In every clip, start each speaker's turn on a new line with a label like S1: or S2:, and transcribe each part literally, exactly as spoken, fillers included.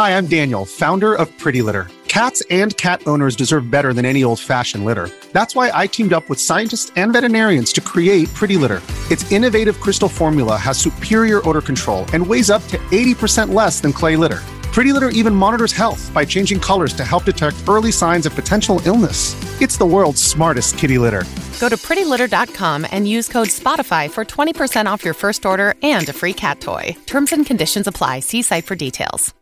S1: Hi, I'm Daniel, founder of Pretty Litter. Cats and cat owners deserve better than any old-fashioned litter. That's why I teamed up with scientists and veterinarians to create Pretty Litter. Its innovative crystal formula has superior odor control and weighs up to eighty percent less than clay litter. Pretty Litter even monitors health by changing colors to help detect early signs of potential illness. It's the world's smartest kitty litter.
S2: Go to pretty litter dot com and use code SPOTIFY for twenty percent off your first order and a free cat toy. Terms and conditions apply. See site for details.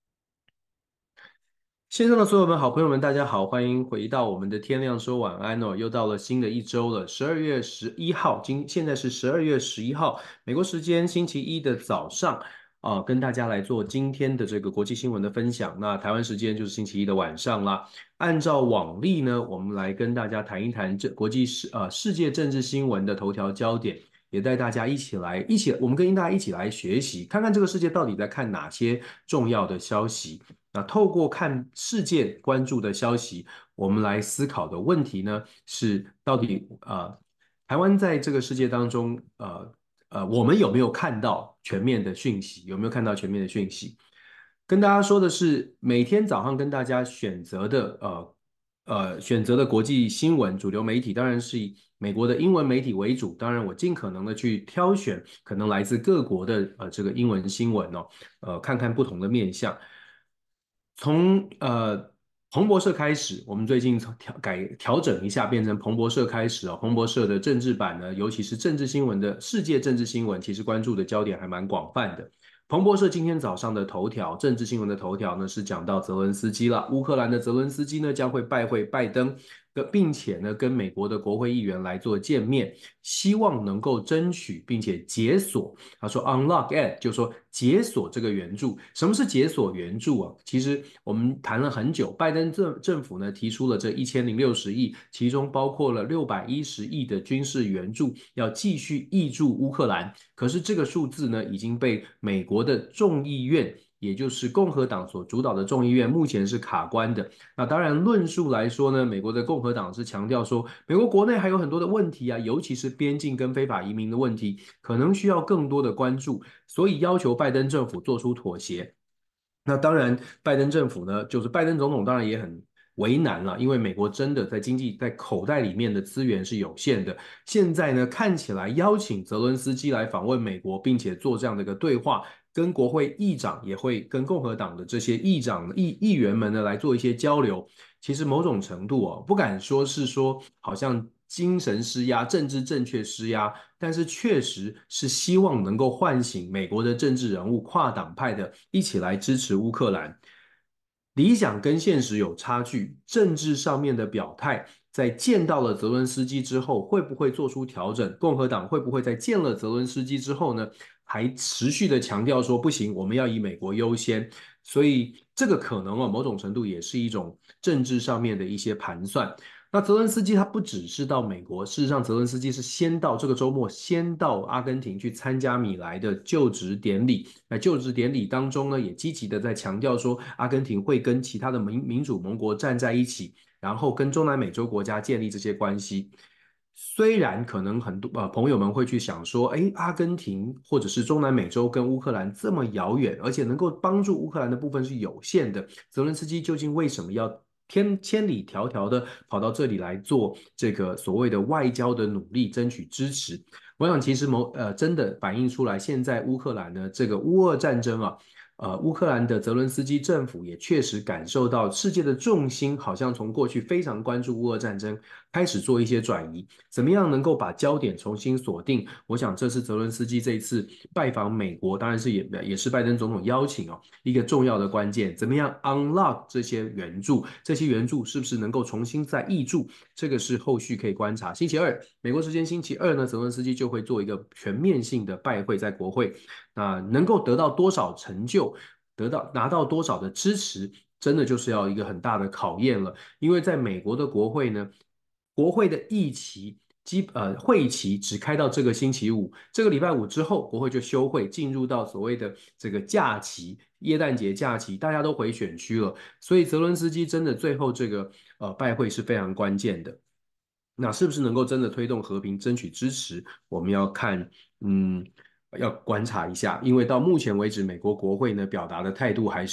S3: 线上的所有们好朋友们大家好，欢迎回到我们的天亮说晚安哦，又到了新的一周了，十二月十一号，今现在是十二月十一号，美国时间星期一的早上啊、呃，跟大家来做今天的这个国际新闻的分享。那台湾时间就是星期一的晚上啦。按照往例呢，我们来跟大家谈一谈这国际世呃世界政治新闻的头条焦点，也带大家一起来一起我们跟大家一起来学习，看看这个世界到底在看哪些重要的消息。那透过看世界关注的消息，我们来思考的问题呢是到底呃台湾在这个世界当中呃呃我们有没有看到全面的讯息？有没有看到全面的讯息？跟大家说的是，每天早上跟大家选择的呃呃选择的国际新闻主流媒体，当然是以美国的英文媒体为主。当然，我尽可能的去挑选可能来自各国的呃这个英文新闻哦，呃看看不同的面向。从呃彭博社开始，我们最近调改调整一下，变成彭博社开始哦。彭博社的政治版呢，尤其是政治新闻的世界政治新闻，其实关注的焦点还蛮广泛的。彭博社今天早上的头条，政治新闻的头条呢是讲到泽伦斯基了，乌克兰的泽伦斯基呢将会拜会拜登，并且呢跟美国的国会议员来做见面，希望能够争取并且解锁。他说 unlock it， 就说解锁这个援助。什么是解锁援助啊？其实我们谈了很久，拜登政政府呢提出了这一千零六十亿，其中包括了六百一十亿的军事援助，要继续挹注乌克兰。可是这个数字呢已经被美国的众议院，也就是共和党所主导的众议院目前是卡关的。那当然论述来说呢，美国的共和党是强调说，美国国内还有很多的问题啊，尤其是边境跟非法移民的问题，可能需要更多的关注，所以要求拜登政府做出妥协。那当然拜登政府呢，就是拜登总统当然也很为难了，因为美国真的在经济在口袋里面的资源是有限的。现在呢，看起来邀请泽伦斯基来访问美国，并且做这样的一个对话，跟国会议长也会跟共和党的这些议长议议员们呢来做一些交流。其实某种程度哦，不敢说是说好像精神施压、政治正确施压，但是确实是希望能够唤醒美国的政治人物、跨党派的一起来支持乌克兰。理想跟现实有差距，政治上面的表态，在见到了泽伦斯基之后，会不会做出调整？共和党会不会在见了泽伦斯基之后呢，还持续的强调说不行，我们要以美国优先？所以这个可能哦，某种程度也是一种政治上面的一些盘算。那泽伦斯基他不只是到美国，事实上泽伦斯基是先到这个周末先到阿根廷去参加米莱的就职典礼。那就职典礼当中呢，也积极的在强调说，阿根廷会跟其他的民民主盟国站在一起，然后跟中南美洲国家建立这些关系。虽然可能很多呃朋友们会去想说，哎，阿根廷或者是中南美洲跟乌克兰这么遥远，而且能够帮助乌克兰的部分是有限的，泽伦斯基究竟为什么要千千里迢迢的跑到这里来做这个所谓的外交的努力，争取支持？我想其实某呃真的反映出来，现在乌克兰呢这个乌俄战争啊。呃，乌克兰的泽伦斯基政府也确实感受到世界的重心好像从过去非常关注乌俄战争，开始做一些转移。怎么样能够把焦点重新锁定？我想这是泽伦斯基这一次拜访美国，当然是也也是拜登总统邀请哦，一个重要的关键。怎么样 unlock 这些援助？这些援助是不是能够重新再挹注？这个是后续可以观察。星期二，美国时间星期二呢，泽伦斯基就会做一个全面性的拜会，在国会。那能够得到多少成就，得到拿到多少的支持，真的就是要一个很大的考验了。因为在美国的国会呢，国会的议期基呃会期只开到这个星期五，这个礼拜五之后，国会就休会，进入到所谓的这个假期，耶诞节假期，大家都回选区了，所以泽伦斯基真的最后这个呃拜会是非常关键的。那是不是能够真的推动和平、争取支持？我们要看，嗯，要观察一下，因为到目前为止，美国国会呢表达的态度还是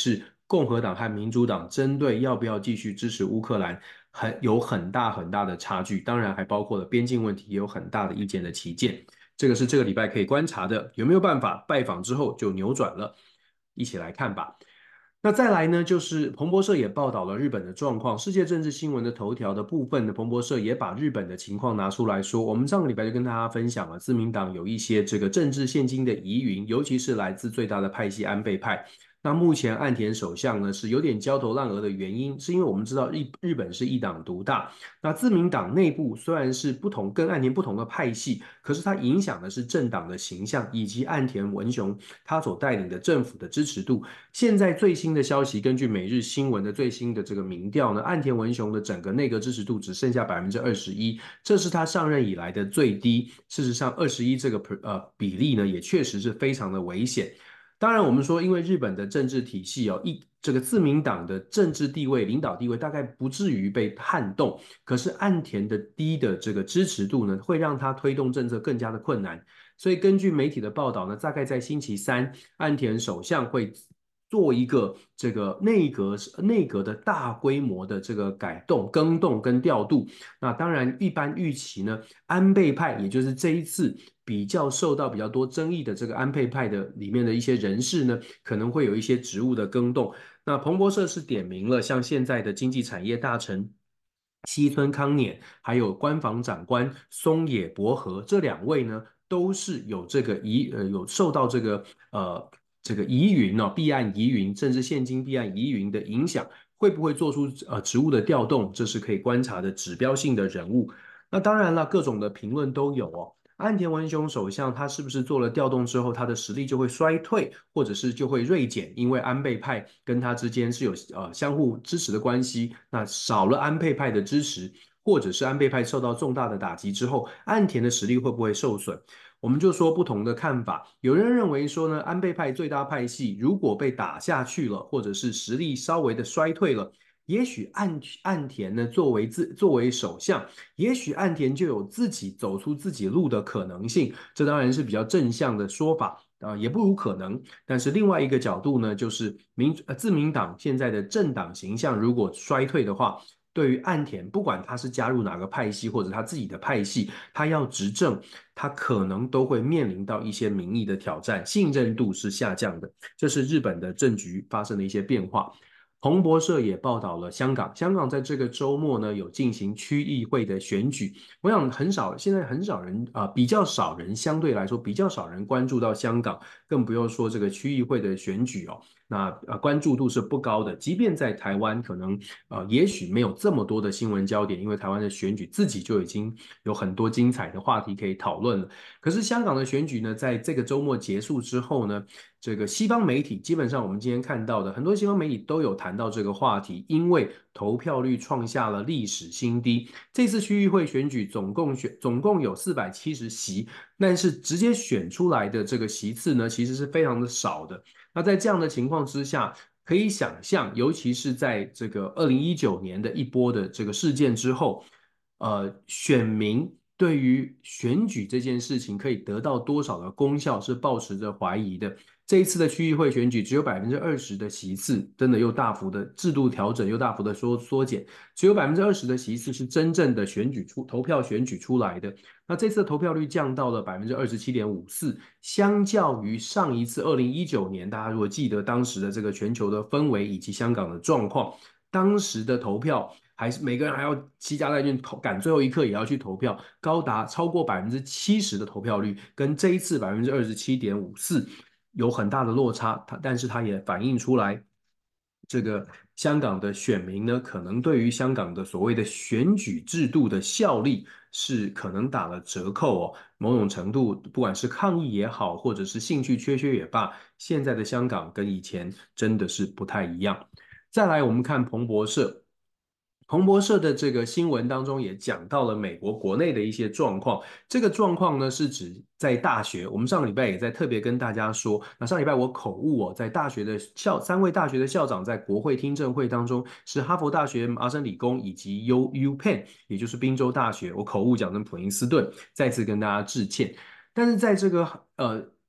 S3: 共和党和民主党针对要不要继续支持乌克兰很有很大很大的差距，当然还包括了边境问题，也有很大的意见的歧见。这个是这个礼拜可以观察的，有没有办法拜访之后就扭转了？一起来看吧。那再来呢，就是彭博社也报道了日本的状况，世界政治新闻的头条的部分呢，彭博社也把日本的情况拿出来说。我们上个礼拜就跟大家分享了，自民党有一些这个政治现金的疑云，尤其是来自最大的派系安倍派。那目前岸田首相呢是有点焦头烂额的原因，是因为我们知道日日本是一党独大，那自民党内部虽然是不同跟岸田不同的派系，可是它影响的是政党的形象以及岸田文雄他所带领的政府的支持度。现在最新的消息，根据每日新闻的最新的这个民调呢，岸田文雄的整个内阁支持度只剩下百分之二十一，这是他上任以来的最低。事实上，二十一这个呃比例呢，也确实是非常的危险。当然，我们说，因为日本的政治体系哦，一这个自民党的政治地位、领导地位大概不至于被撼动，可是岸田的低的这个支持度呢，会让他推动政策更加的困难。所以根据媒体的报道呢，大概在星期三，岸田首相会做一个这个内阁内阁的大规模的这个改动、更动跟调度。那当然，一般预期呢，安倍派也就是这一次比较受到比较多争议的这个安倍派的里面的一些人士呢，可能会有一些职务的更动。那彭博社是点名了，像现在的经济产业大臣西村康稔，还有官房长官松野博和这两位呢，都是有这个疑呃有受到这个呃这个疑云哦，弊案疑云，甚至现金弊案疑云的影响，会不会做出呃职务的调动，这是可以观察的指标性的人物。那当然了，各种的评论都有哦。岸田文雄首相他是不是做了调动之后，他的实力就会衰退，或者是就会锐减？因为安倍派跟他之间是有呃相互支持的关系，那少了安倍派的支持，或者是安倍派受到重大的打击之后，岸田的实力会不会受损？我们就说不同的看法。有人认为说呢，安倍派最大派系如果被打下去了，或者是实力稍微的衰退了，也许岸岸田呢作为自作为首相，也许岸田就有自己走出自己路的可能性。这当然是比较正向的说法啊、呃，也不无可能。但是另外一个角度呢，就是民呃自民党现在的政党形象如果衰退的话，对于岸田，不管他是加入哪个派系或者他自己的派系，他要执政，他可能都会面临到一些民意的挑战，信任度是下降的。这是日本的政局发生的一些变化。彭博社也报道了香港，香港在这个周末呢有进行区议会的选举。我想很少，现在很少人啊、呃，比较少人，相对来说比较少人关注到香港，更不用说这个区议会的选举哦。那呃关注度是不高的，即便在台湾，可能呃也许没有这么多的新闻焦点，因为台湾的选举自己就已经有很多精彩的话题可以讨论了。可是香港的选举呢，在这个周末结束之后呢，这个西方媒体基本上我们今天看到的很多西方媒体都有谈到这个话题，因为投票率创下了历史新低。这次区议会选举总共选总共有四百七十席，但是直接选出来的这个席次呢，其实是非常的少的。那在这样的情况之下，可以想象，尤其是在这个二零一九年的一波的这个事件之后，呃，选民对于选举这件事情可以得到多少的功效是抱持着怀疑的。这一次的区议会选举只有百分之二十的席次，真的又大幅的制度调整，又大幅的缩缩减，只有百分之二十的席次是真正的选举出投票选举出来的。那这次的投票率降到了百分之二十七点五四，相较于上一次二零一九年，大家如果记得当时的这个全球的氛围以及香港的状况，当时的投票还是每个人还要惜家带眷投，赶最后一刻也要去投票，高达超过百分之七十的投票率，跟这一次百分之二十七点五四。有很大的落差，但是它也反映出来，这个香港的选民呢，可能对于香港的所谓的选举制度的效力是可能打了折扣哦。某种程度，不管是抗议也好，或者是兴趣缺缺也罢，现在的香港跟以前真的是不太一样。再来，我们看彭博社。彭博社的这个新闻当中也讲到了美国国内的一些状况。这个状况呢是指在大学，我们上个礼拜也在特别跟大家说，那上礼拜我口误哦，在大学的校三位大学的校长在国会听证会当中，是哈佛大学、麻省理工以及 U U Penn， 也就是宾州大学，我口误讲成普林斯顿，再次跟大家致歉。但是在这个呃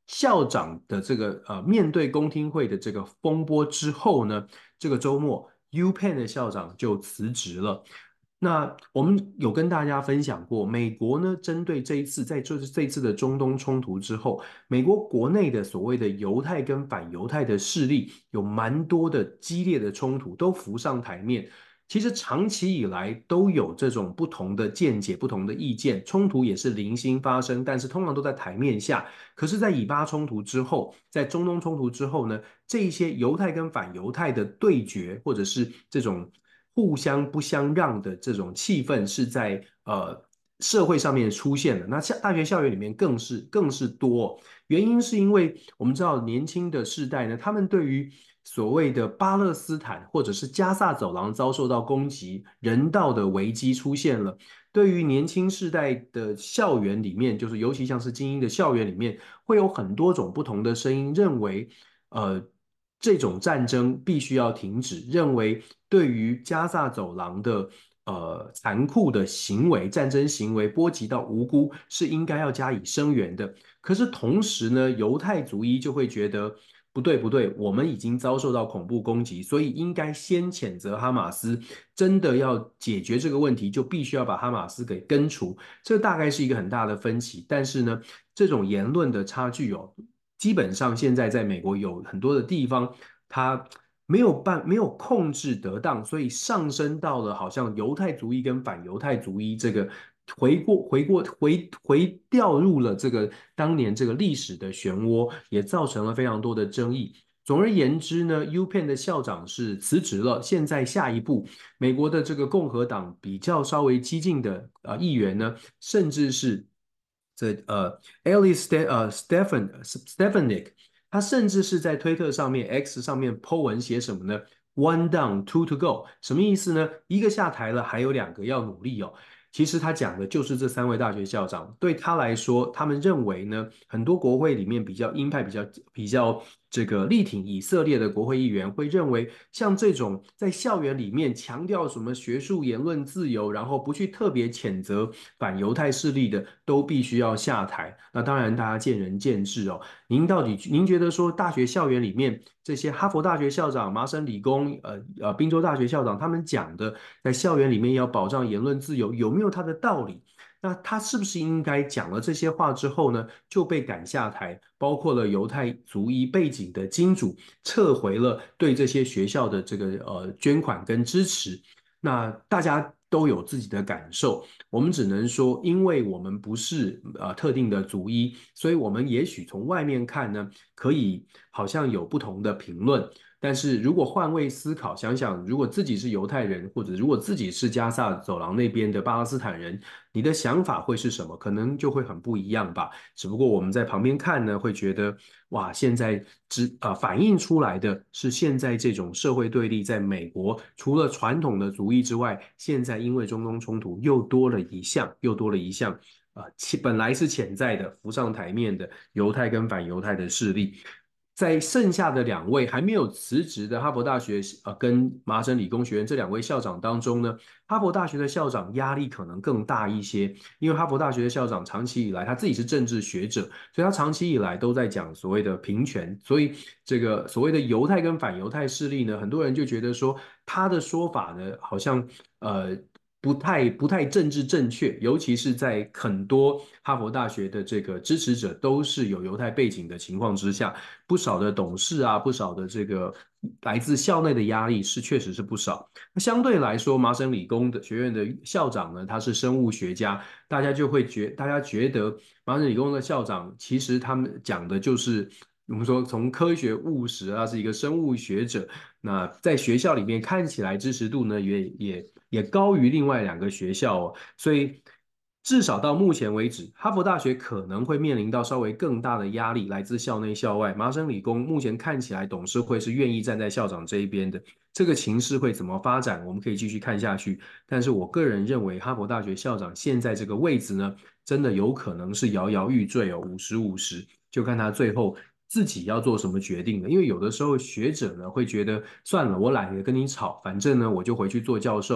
S3: 校长的这个呃面对公听会的这个风波之后呢，这个周末 UPenn 的校长就辞职了。那我们有跟大家分享过，美国呢针对这一次在这这一次的中东冲突之后，美国国内的所谓的犹太跟反犹太的势力有蛮多的激烈的冲突都浮上台面。其实长期以来都有这种不同的见解、不同的意见，冲突也是零星发生，但是通常都在台面下。可是，在以巴冲突之后，在中东冲突之后呢，这一些犹太跟反犹太的对决，或者是这种互相不相让的这种气氛，是在呃社会上面出现的。那校大学校园里面更是更是多。原因是因为我们知道年轻的世代呢，他们对于所谓的巴勒斯坦或者是加萨走廊遭受到攻击，人道的危机出现了。对于年轻世代的校园里面，就是尤其像是精英的校园里面，会有很多种不同的声音，认为，呃，这种战争必须要停止，认为对于加萨走廊的呃残酷的行为、战争行为波及到无辜，是应该要加以声援的。可是同时呢，犹太族裔就会觉得不对不对，我们已经遭受到恐怖攻击，所以应该先谴责哈马斯。真的要解决这个问题，就必须要把哈马斯给根除。这大概是一个很大的分歧。但是呢，这种言论的差距哦，基本上现在在美国有很多的地方，它没有办没有控制得当，所以上升到了好像犹太族裔跟反犹太族裔这个回过回过回回掉入了这个当年这个历史的漩涡，也造成了非常多的争议。总而言之呢，UPenn 的校长是辞职了。现在下一步，美国的这个共和党比较稍微激进的呃议员呢，甚至是这呃 Ellie Ste 呃 Stephen Stefanik，他甚至是在推特上面 X 上面 po 文写什么呢？One down, two to go，什么意思呢？一个下台了，还有两个要努力哦。其实他讲的就是这三位大学校长，对他来说，他们认为呢，很多国会里面比较鹰派、比较比较这个力挺以色列的国会议员，会认为像这种在校园里面强调什么学术言论自由，然后不去特别谴责反犹太势力的，都必须要下台。那当然，大家见仁见智哦。您到底您觉得说大学校园里面这些哈佛大学校长、麻省理工、呃呃宾州大学校长他们讲的，在校园里面要保障言论自由，有没有他的道理？那他是不是应该讲了这些话之后呢，就被赶下台？包括了犹太族裔背景的金主撤回了对这些学校的这个呃捐款跟支持。那大家都有自己的感受，我们只能说，因为我们不是呃特定的族裔，所以我们也许从外面看呢，可以好像有不同的评论。但是如果换位思考，想想如果自己是犹太人，或者如果自己是加萨走廊那边的巴勒斯坦人，你的想法会是什么？可能就会很不一样吧。只不过我们在旁边看呢，会觉得哇，现在只呃反映出来的是现在这种社会对立，在美国除了传统的族裔之外，现在因为中东冲突又多了一项，又多了一项。啊、呃，本来是潜在的浮上台面的犹太跟反犹太的势力，在剩下的两位还没有辞职的哈佛大学呃跟麻省理工学院这两位校长当中呢，哈佛大学的校长压力可能更大一些，因为哈佛大学的校长长期以来他自己是政治学者，所以他长期以来都在讲所谓的平权，所以这个所谓的犹太跟反犹太势力呢，很多人就觉得说他的说法呢好像呃。不太不太政治正确，尤其是在很多哈佛大学的这个支持者都是有犹太背景的情况之下，不少的董事啊，不少的这个来自校内的压力是确实是不少。那相对来说，麻省理工的学院的校长呢，他是生物学家，大家就会觉，大家觉得麻省理工的校长其实他们讲的就是。我们说，从科学务实，他是一个生物学者。那在学校里面看起来支持度呢，也也也高于另外两个学校哦。所以至少到目前为止，哈佛大学可能会面临到稍微更大的压力，来自校内校外。麻省理工目前看起来董事会是愿意站在校长这一边的。这个情势会怎么发展，我们可以继续看下去。但是我个人认为，哈佛大学校长现在这个位置呢，真的有可能是摇摇欲坠哦，五十五十，就看他最后自己要做什么决定了。因为有的时候学者呢会觉得，算了，我懒得跟你吵，反正呢我就回去做教授。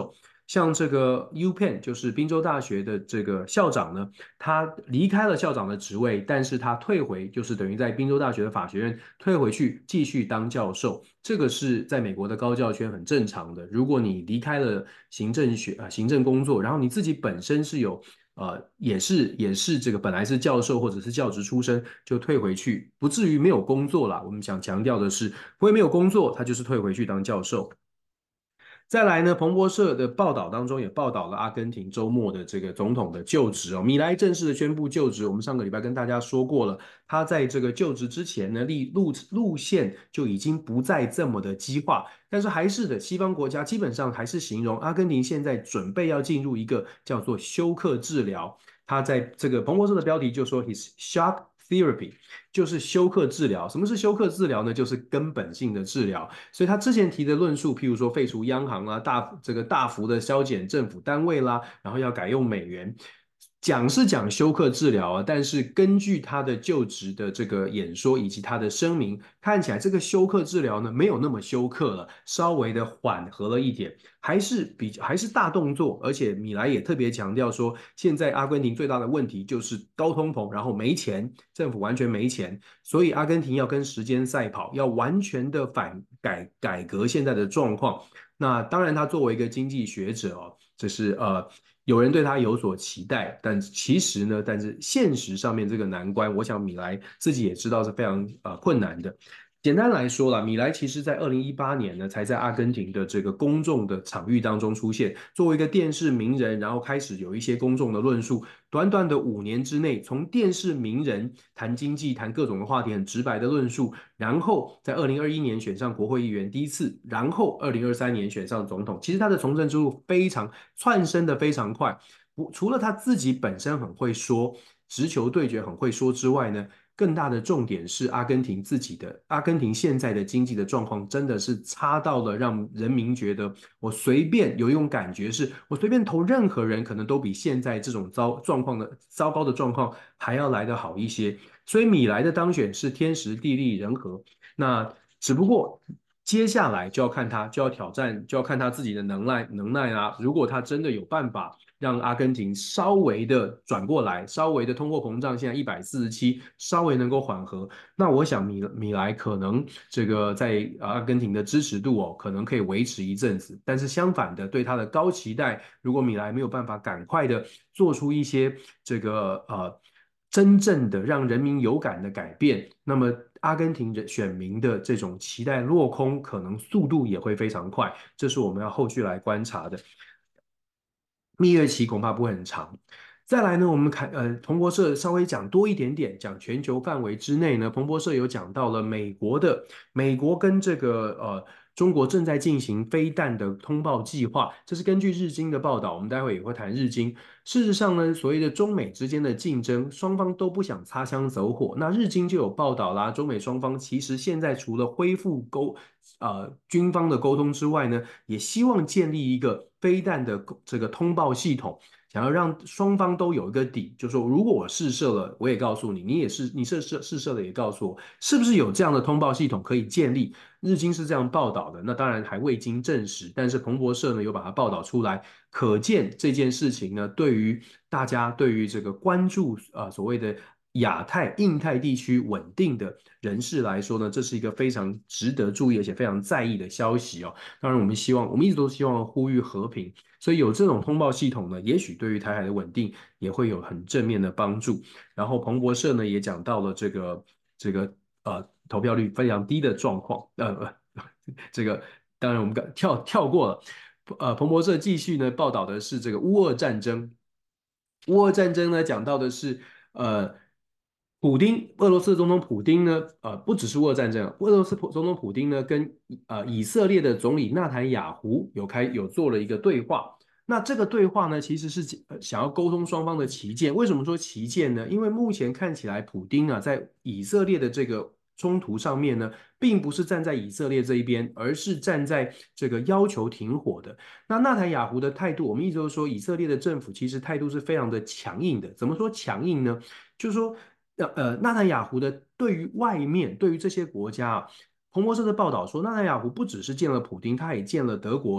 S3: 像这个 UPenn 就是宾州大学的这个校长呢，他离开了校长的职位，但是他退回，就是等于在宾州大学的法学院退回去继续当教授。这个是在美国的高教圈很正常的。如果你离开了行政学啊、呃、行政工作，然后你自己本身是有呃也是也是这个本来是教授或者是教职出身，就退回去，不至于没有工作啦。我们想强调的是，不会没有工作，他就是退回去当教授。再来呢，彭博社的报道当中也报道了阿根廷周末的这个总统的就职哦，米莱正式的宣布就职。我们上个礼拜跟大家说过了，他在这个就职之前呢，路路线就已经不再这么的激化，但是还是的，西方国家基本上还是形容阿根廷现在准备要进入一个叫做休克治疗。他在这个彭博社的标题就说 his shock therapy 就是休克治疗。什么是休克治疗呢？就是根本性的治疗。所以他之前提的论述，譬如说废除央行啦，大这个大幅的削减政府单位啦，然后要改用美元，讲是讲休克治疗啊，但是根据他的就职的这个演说以及他的声明，看起来这个休克治疗呢没有那么休克了，稍微的缓和了一点，还是比还是大动作。而且米莱也特别强调说，现在阿根廷最大的问题就是高通膨，然后没钱，政府完全没钱，所以阿根廷要跟时间赛跑，要完全的反改改革现在的状况。那当然，他作为一个经济学者哦，这是呃有人对他有所期待，但其实呢，但是现实上面这个难关，我想米莱自己也知道是非常呃困难的。简单来说啦，米莱其实在二零一八年呢，才在阿根廷的这个公众的场域当中出现，作为一个电视名人，然后开始有一些公众的论述。短短的五年之内，从电视名人谈经济、谈各种的话题，很直白的论述，然后在二零二一年选上国会议员第一次，然后二零二三年选上总统。其实他的从政之路非常窜升的非常快，除了他自己本身很会说，直球对决很会说之外呢，更大的重点是阿根廷自己的，阿根廷现在的经济的状况真的是差到了让人民觉得，我随便有一种感觉是，我随便投任何人，可能都比现在这种糟状况的糟糕的状况还要来得好一些。所以米莱的当选是天时地利人和，那只不过接下来就要看他，就要挑战，就要看他自己的能耐能耐啊。如果他真的有办法让阿根廷稍微的转过来，稍微的通货膨胀现在一百四十七，稍微能够缓和，那我想米米莱可能这个在阿根廷的支持度哦，可能可以维持一阵子。但是相反的，对他的高期待，如果米莱没有办法赶快的做出一些这个呃真正的让人民有感的改变，那么阿根廷人选民的这种期待落空，可能速度也会非常快，这是我们要后续来观察的。蜜月期恐怕不会很长。再来呢，我们看呃，彭博社稍微讲多一点点，讲全球范围之内呢，彭博社有讲到了美国的美国跟这个呃中国正在进行飞弹的通报计划，这是根据日经的报道，我们待会也会谈日经。事实上呢，所谓的中美之间的竞争，双方都不想擦枪走火。那日经就有报道啦，中美双方其实现在除了恢复沟呃军方的沟通之外呢，也希望建立一个飞弹的这个通报系统。想要让双方都有一个底，就是说，如果我试射了，我也告诉你，你也是你试射试射了也告诉我，是不是有这样的通报系统可以建立？日经是这样报道的，那当然还未经证实，但是彭博社呢有把它报道出来，可见这件事情呢，对于大家对于这个关注啊、呃、所谓的亚太、印太地区稳定的人士来说呢，这是一个非常值得注意而且非常在意的消息哦。当然，我们希望，我们一直都希望呼吁和平。所以有这种通报系统呢，也许对于台海的稳定也会有很正面的帮助。然后彭博社呢也讲到了这个这个呃投票率非常低的状况，呃这个当然我们刚跳跳过了。呃，彭博社继续呢报道的是这个乌俄战争。乌俄战争呢讲到的是呃。普丁，俄罗斯总统普丁呢，呃，不只是乌俄战争，俄罗斯总统普丁呢，跟呃以色列的总理纳坦雅胡有开有做了一个对话。那这个对话呢，其实是想要沟通双方的旗舰。为什么说旗舰呢？因为目前看起来，普丁啊，在以色列的这个冲突上面呢，并不是站在以色列这一边，而是站在这个要求停火的。那纳坦雅胡的态度，我们一直都说，以色列的政府其实态度是非常的强硬的。怎么说强硬呢？就是说。呃，纳坦雅胡的对于外面，对于这些国家啊，彭博社的报道说，纳坦雅胡不只是见了普丁，他也见了德国，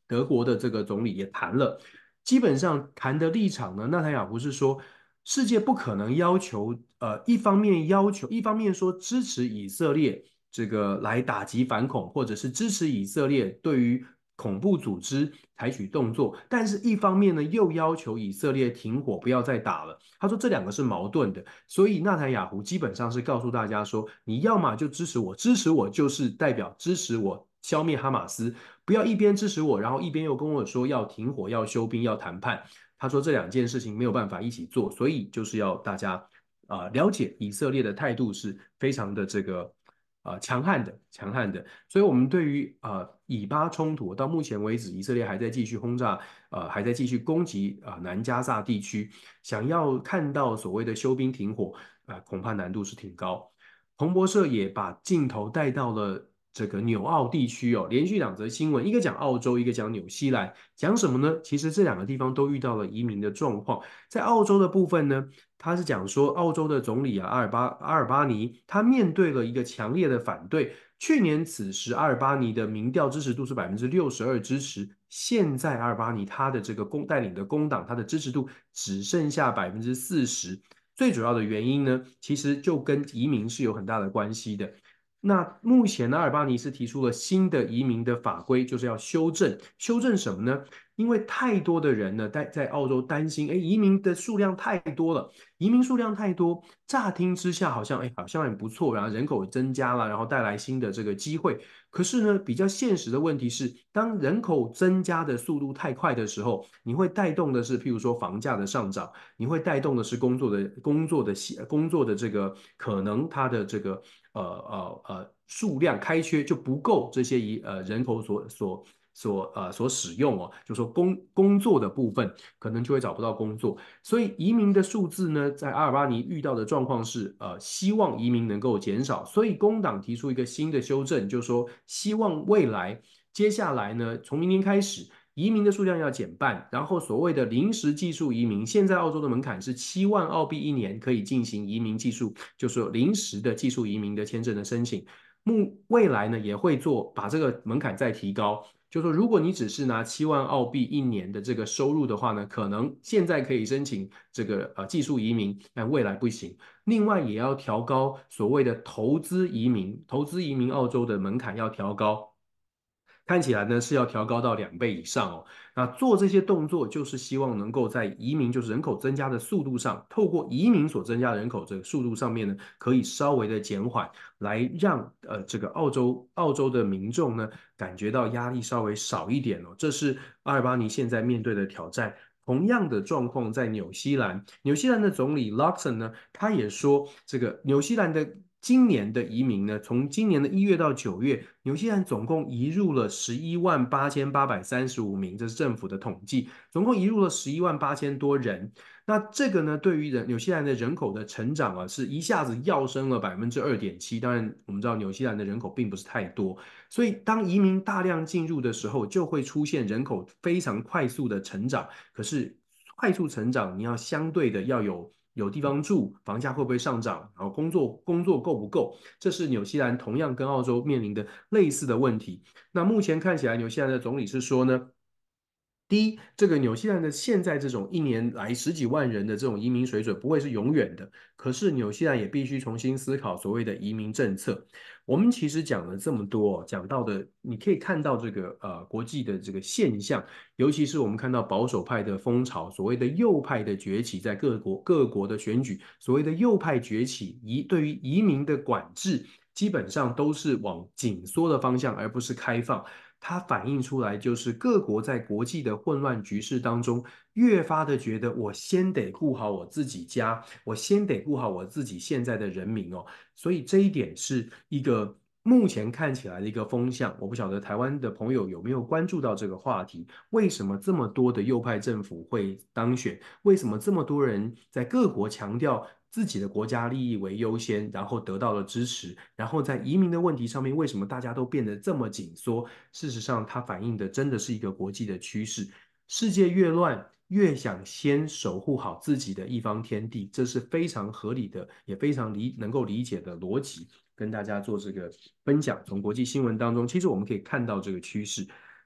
S3: 德国的这个总理也谈了，基本上谈的立场呢，纳坦雅胡是说，世界不可能要求，呃，一方面要求，一方面说支持以色列这个来打击反恐，或者是支持以色列对于恐怖组织采取动作，但是一方面呢，又要求以色列停火，不要再打了。他说这两个是矛盾的，所以纳坦雅胡基本上是告诉大家说，你要么就支持我，支持我就是代表支持我消灭哈马斯，不要一边支持我，然后一边又跟我说要停火、要休兵、要谈判。他说这两件事情没有办法一起做，所以就是要大家啊、呃、了解以色列的态度是非常的这个呃强悍的，强悍的。所以，我们对于呃以巴冲突到目前为止，以色列还在继续轰炸，呃还在继续攻击啊、呃、南加萨地区，想要看到所谓的休兵停火，啊、呃、恐怕难度是挺高。彭博社也把镜头带到了这个纽澳地区哦，连续两则新闻，一个讲澳洲，一个讲纽西兰，讲什么呢？其实这两个地方都遇到了移民的状况。在澳洲的部分呢，他是讲说，澳洲的总理啊，阿尔巴阿尔巴尼，他面对了一个强烈的反对。去年此时，阿尔巴尼的民调支持度是百分之六十二支持，现在阿尔巴尼他的这个工带领的工党，他的支持度只剩下百分之四十。最主要的原因呢，其实就跟移民是有很大的关系的。那目前呢，阿尔巴尼是提出了新的移民的法规，就是要修正，修正什么呢？因为太多的人呢，在在澳洲担心，哎，移民的数量太多了，移民数量太多，乍听之下好像，哎，好像很不错，然后人口增加了，然后带来新的这个机会。可是呢，比较现实的问题是，当人口增加的速度太快的时候，你会带动的是，譬如说房价的上涨，你会带动的是工作的工作的工作的这个可能它的这个呃呃呃数量开缺就不够这些以呃人口所所所呃所使用哦，就说工工作的部分可能就会找不到工作，所以移民的数字呢，在阿尔巴尼遇到的状况是呃希望移民能够减少，所以工党提出一个新的修正，就是说希望未来接下来呢，从明年开始。移民的数量要减半，然后所谓的临时技术移民，现在澳洲的门槛是七万澳币一年可以进行移民技术，就是临时的技术移民的签证的申请。目未来呢也会做把这个门槛再提高，就说如果你只是拿七万澳币一年的这个收入的话呢，可能现在可以申请这个呃技术移民，但未来不行。另外也要调高所谓的投资移民，投资移民澳洲的门槛要调高。看起来呢是要调高到两倍以上哦。那做这些动作就是希望能够在移民，就是人口增加的速度上，透过移民所增加的人口这个速度上面呢，可以稍微的减缓，来让呃这个澳洲澳洲的民众呢感觉到压力稍微少一点哦。这是阿尔巴尼现在面对的挑战。同样的状况在纽西兰，纽西兰的总理 Luxon 呢，他也说，这个纽西兰的今年的移民呢，从今年的一月到九月，纽西兰总共移入了十一万八千八百三十五名，这是政府的统计，总共移入了十一万八千多人。那这个呢，对于人纽西兰的人口的成长啊，是一下子跃升了百分之二点七。当然，我们知道纽西兰的人口并不是太多，所以当移民大量进入的时候，就会出现人口非常快速的成长。可是快速成长，你要相对的要有。有地方住，房价会不会上涨？然后工作工作够不够？这是纽西兰同样跟澳洲面临的类似的问题。那目前看起来，纽西兰的总理是说呢，第一，这个纽西兰的现在这种一年来十几万人的这种移民水准不会是永远的，可是纽西兰也必须重新思考所谓的移民政策。我们其实讲了这么多，讲到的你可以看到这个呃国际的这个现象，尤其是我们看到保守派的风潮，所谓的右派的崛起，在各国各国的选举，所谓的右派崛起，移对于移民的管制，基本上都是往紧缩的方向，而不是开放。它反映出来就是各国在国际的混乱局势当中，越发的觉得我先得顾好我自己家，我先得顾好我自己现在的人民哦。所以这一点是一个目前看起来的一个风向。我不晓得台湾的朋友有没有关注到这个话题？为什么这么多的右派政府会当选？为什么这么多人在各国强调自己的国家利益为优先，然后得到了支持？然后在移民的问题上面，为什么大家都变得这么紧缩？事实上，它反映的真的是一个国际的趋势。世界越乱，越想先守护好自己的一方天地，这是非常合理的，也非常理能够理解的逻辑。跟大家做这个分享，从国际新闻当中，其实我们可以看到这个趋势。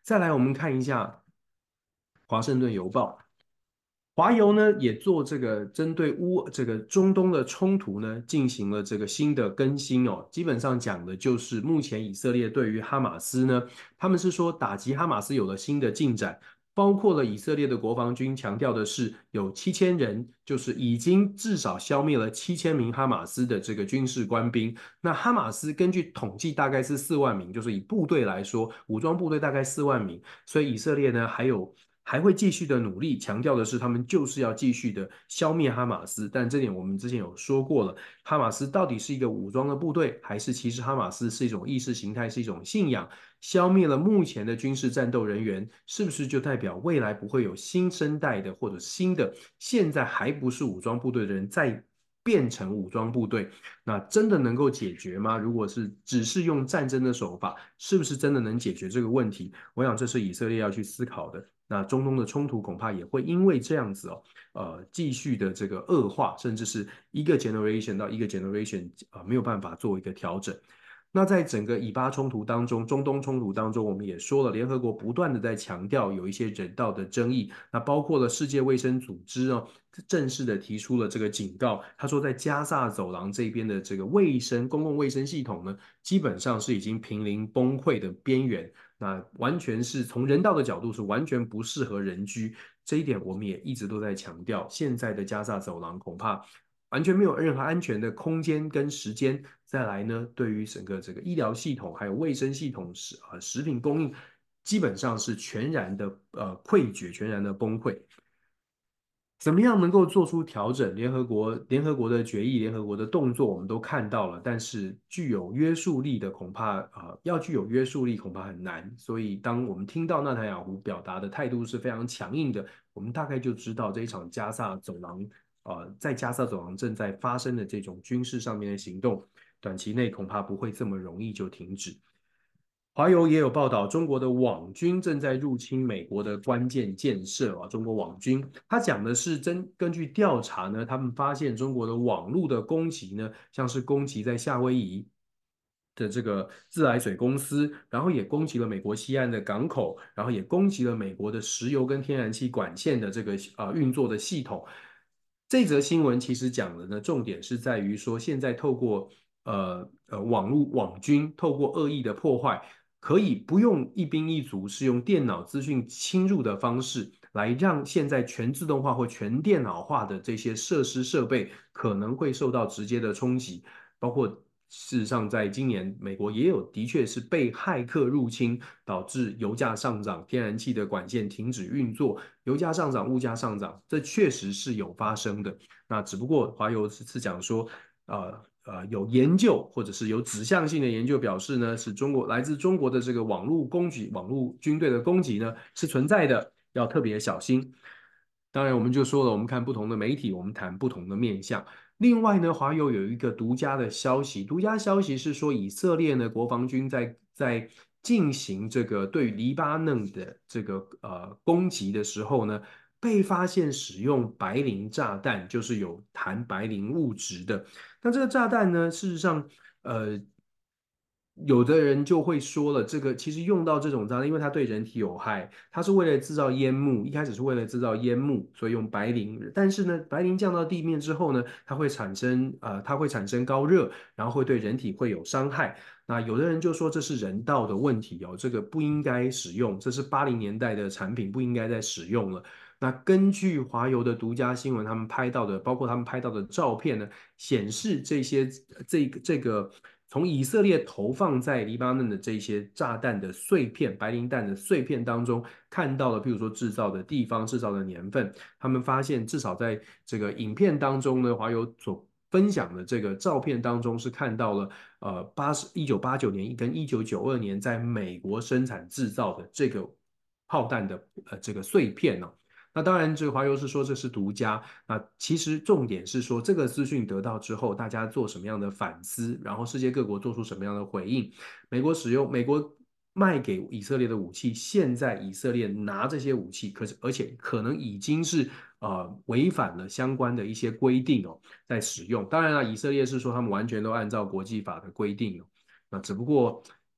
S3: 再来，我们看一下《华盛顿邮报》。华油呢也做这个针对乌这个中东的冲突呢进行了这个新的更新哦，基本上讲的就是目前以色列对于哈马斯呢，他们是说打击哈马斯有了新的进展，包括了以色列的国防军强调的是有七千人，就是已经至少消灭了七千名哈马斯的这个军事官兵。那哈马斯根据统计大概是四万名，就是以部队来说，武装部队大概四万名，所以以色列呢还有。还会继续的努力，强调的是他们就是要继续的消灭哈马斯。但这点我们之前有说过了，哈马斯到底是一个武装的部队，还是其实哈马斯是一种意识形态，是一种信仰？消灭了目前的军事战斗人员，是不是就代表未来不会有新生代的或者新的现在还不是武装部队的人再变成武装部队？那真的能够解决吗？如果是只是用战争的手法，是不是真的能解决这个问题？我想这是以色列要去思考的。那中东的冲突恐怕也会因为这样子哦，呃，继续的这个恶化，甚至是一个 generation 到一个 generation 呃没有办法做一个调整。那在整个以巴冲突当中，中东冲突当中，我们也说了，联合国不断的在强调有一些人道的争议，那包括了世界卫生组织哦，正式的提出了这个警告，他说在加萨走廊这边的这个卫生公共卫生系统呢，基本上是已经濒临崩溃的边缘，那完全是从人道的角度是完全不适合人居，这一点我们也一直都在强调，现在的加萨走廊恐怕完全没有任何安全的空间跟时间。再来呢，对于整个这个医疗系统还有卫生系统食呃食品供应，基本上是全然的呃溃决，全然的崩溃。怎么样能够做出调整？联合国联合国的决议，联合国的动作我们都看到了，但是具有约束力的恐怕呃要具有约束力恐怕很难。所以当我们听到纳坦雅胡表达的态度是非常强硬的，我们大概就知道这一场加萨走廊呃在加萨走廊正在发生的这种军事上面的行动，短期内恐怕不会这么容易就停止。华邮也有报道，中国的网军正在入侵美国的关键建设啊。中国网军，他讲的是真根据调查呢，他们发现中国的网络的攻击呢，像是攻击在夏威夷的这个自来水公司，然后也攻击了美国西岸的港口，然后也攻击了美国的石油跟天然气管线的这个呃运作的系统。这则新闻其实讲的呢，重点是在于说，现在透过呃呃网络网军透过恶意的破坏。可以不用一兵一卒，是用电脑资讯侵入的方式，来让现在全自动化或全电脑化的这些设施设备可能会受到直接的冲击。包括事实上，在今年美国也有的确是被骇客入侵，导致油价上涨，天然气的管线停止运作，油价上涨，物价上涨，这确实是有发生的。那只不过华油是讲说，呃。呃，有研究或者是有指向性的研究表示呢，是中国来自中国的这个网络攻击、网络军队的攻击呢是存在的，要特别小心。当然，我们就说了，我们看不同的媒体，我们谈不同的面向。另外呢，华友有一个独家的消息，独家消息是说，以色列呢国防军在在进行这个对黎巴嫩的这个呃攻击的时候呢，被发现使用白磷炸弹，就是有含白磷物质的。那这个炸弹呢，事实上，呃，有的人就会说了，这个其实用到这种炸弹，因为它对人体有害，它是为了制造烟幕，一开始是为了制造烟幕，所以用白磷。但是呢，白磷降到地面之后呢，它会产生呃，它会产生高热，然后会对人体会有伤害。那有的人就说这是人道的问题哦，这个不应该使用，这是八零年代的产品，不应该再使用了。那根据华邮的独家新闻，他们拍到的，包括他们拍到的照片呢，显示这些这个这个从以色列投放在黎巴嫩的这些炸弹的碎片、白磷弹的碎片当中，看到了，譬如说制造的地方、制造的年份，他们发现至少在这个影片当中呢，华邮所分享的这个照片当中是看到了，呃，八十一九八九年跟一九九二年在美国生产制造的这个炮弹的呃这个碎片呢、哦。那当然，这个华邮是说这是独家。那其实重点是说，这个资讯得到之后，大家做什么样的反思，然后世界各国做出什么样的回应。美国使用美国卖给以色列的武器，现在以色列拿这些武器，可是而且可能已经是呃违反了相关的一些规定哦，在使用。当然了，以色列是说他们完全都按照国际法的规定哦。那只不过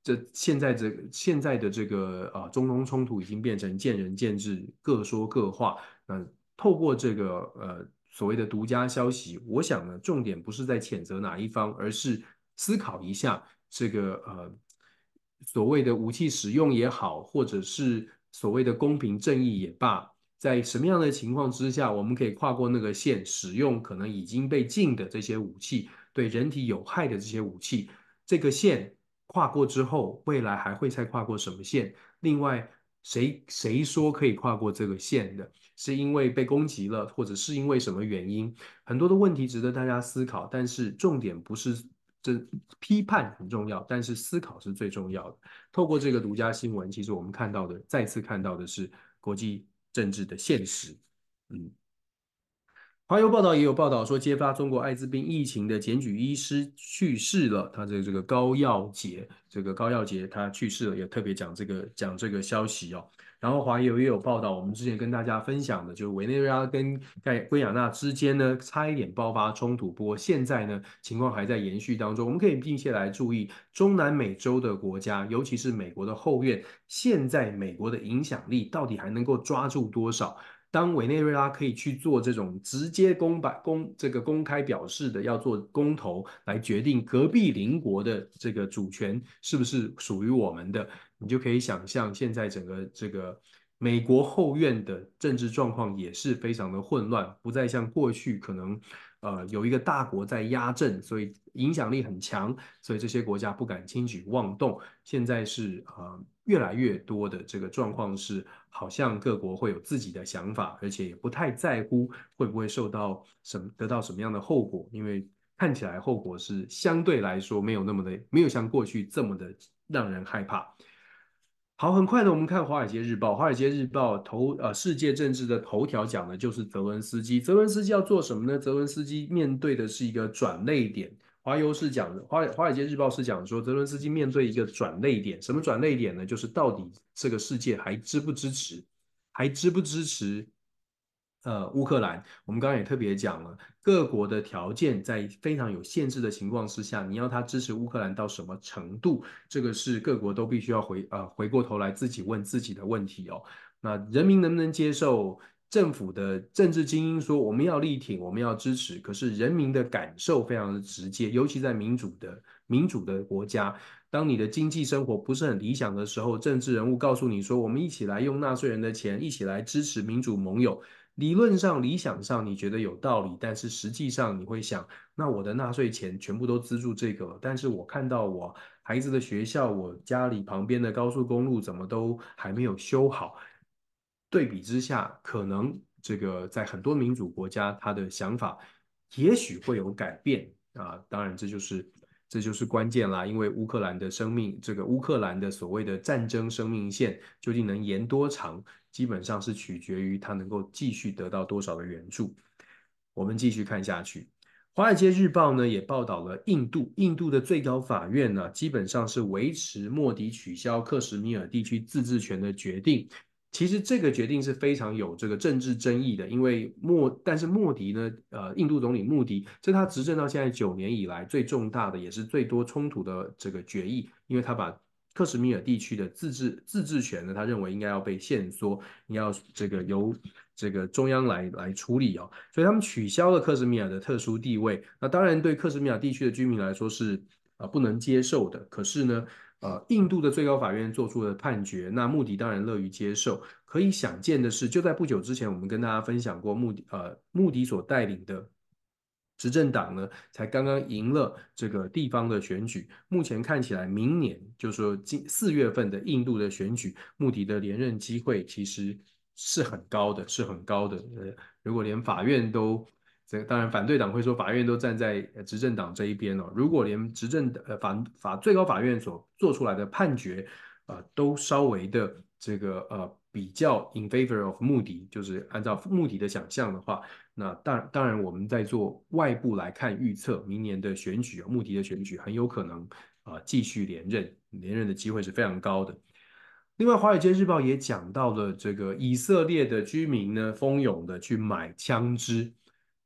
S3: 这现在这个现在的这个呃中东冲突已经变成见仁见智，各说各话。那透过这个呃所谓的独家消息，我想呢，重点不是在谴责哪一方，而是思考一下这个呃所谓的武器使用也好，或者是所谓的公平正义也罢，在什么样的情况之下，我们可以跨过那个线，使用可能已经被禁的这些武器，对人体有害的这些武器，这个线跨过之后，未来还会再跨过什么线？另外，谁谁说可以跨过这个线的？是因为被攻击了，或者是因为什么原因？很多的问题值得大家思考，但是重点不是这批判很重要，但是思考是最重要的。透过这个独家新闻，其实我们看到的，再次看到的是国际政治的现实。嗯。华邮报道也有报道说，揭发中国艾滋病疫情的检举医师去世了。他的这个高耀杰，这个高耀杰他去世了，也特别讲这个讲这个消息哦。然后华邮也有报道，我们之前跟大家分享的，就是委内瑞拉跟盖圭亚那之间呢，差一点爆发冲突，不过现在呢，情况还在延续当中。我们可以并且来注意中南美洲的国家，尤其是美国的后院，现在美国的影响力到底还能够抓住多少？当委内瑞拉可以去做这种直接公白公这个公开表示的，要做公投来决定隔壁邻国的这个主权是不是属于我们的，你就可以想象现在整个这个美国后院的政治状况也是非常的混乱，不再像过去可能呃有一个大国在压阵，所以影响力很强，所以这些国家不敢轻举妄动。现在是呃越来越多的这个状况是，好像各国会有自己的想法，而且也不太在乎会不会受到什么得到什么样的后果，因为看起来后果是相对来说没有那么的没有像过去这么的让人害怕。好，很快的，我们看《华尔街日报》。《华尔街日报》头呃世界政治的头条讲的就是泽伦斯基。泽伦斯基要做什么呢？泽伦斯基面对的是一个转捩点。华邮是讲的，华华尔街日报是讲说，泽伦斯基面对一个转捩点。什么转捩点呢？就是到底这个世界还支不支持，还支不支持呃乌克兰？我们刚刚也特别讲了，各国的条件在非常有限制的情况之下，你要他支持乌克兰到什么程度？这个是各国都必须要回呃回过头来自己问自己的问题哦。那人民能不能接受政府的政治精英说我们要力挺，我们要支持？可是人民的感受非常的直接，尤其在民主的民主的国家，当你的经济生活不是很理想的时候，政治人物告诉你说，我们一起来用纳税人的钱，一起来支持民主盟友。理论上、理想上你觉得有道理，但是实际上你会想，那我的纳税钱全部都资助这个了，但是我看到我孩子的学校，我家里旁边的高速公路怎么都还没有修好。对比之下，可能这个在很多民主国家，他的想法也许会有改变啊。当然，这就是这就是关键啦，因为乌克兰的生命，这个乌克兰的所谓的战争生命线究竟能延多长，基本上是取决于他能够继续得到多少的援助。我们继续看下去。华尔街日报呢也报道了印度，印度的最高法院呢基本上是维持莫迪取消克什米尔地区自治权的决定。其实这个决定是非常有这个政治争议的，因为莫但是莫迪呢，呃，印度总理莫迪，这是他执政到现在九年以来最重大的，也是最多冲突的这个决议，因为他把克什米尔地区的自治自治权呢，他认为应该要被限缩，你要这个由这个中央来来处理哦，所以他们取消了克什米尔的特殊地位。那当然对克什米尔地区的居民来说是啊、呃、不能接受的，可是呢。呃，印度的最高法院做出了判决，那穆迪当然乐于接受。可以想见的是，就在不久之前，我们跟大家分享过穆迪呃穆迪所带领的执政党呢，才刚刚赢了这个地方的选举。目前看起来，明年就是说今四月份的印度的选举，穆迪的连任机会其实是很高的，是很高的。呃，如果连法院都这个当然，反对党会说法院都站在执政党这一边哦。如果连执政呃法法最高法院所做出来的判决，呃，都稍微的这个呃比较 in favor of 穆迪，就是按照穆迪的想象的话，那当当然我们在做外部来看预测，明年的选举，穆迪的选举很有可能啊、呃、继续连任，连任的机会是非常高的。另外，《华尔街日报》也讲到了这个以色列的居民呢，蜂拥的去买枪支。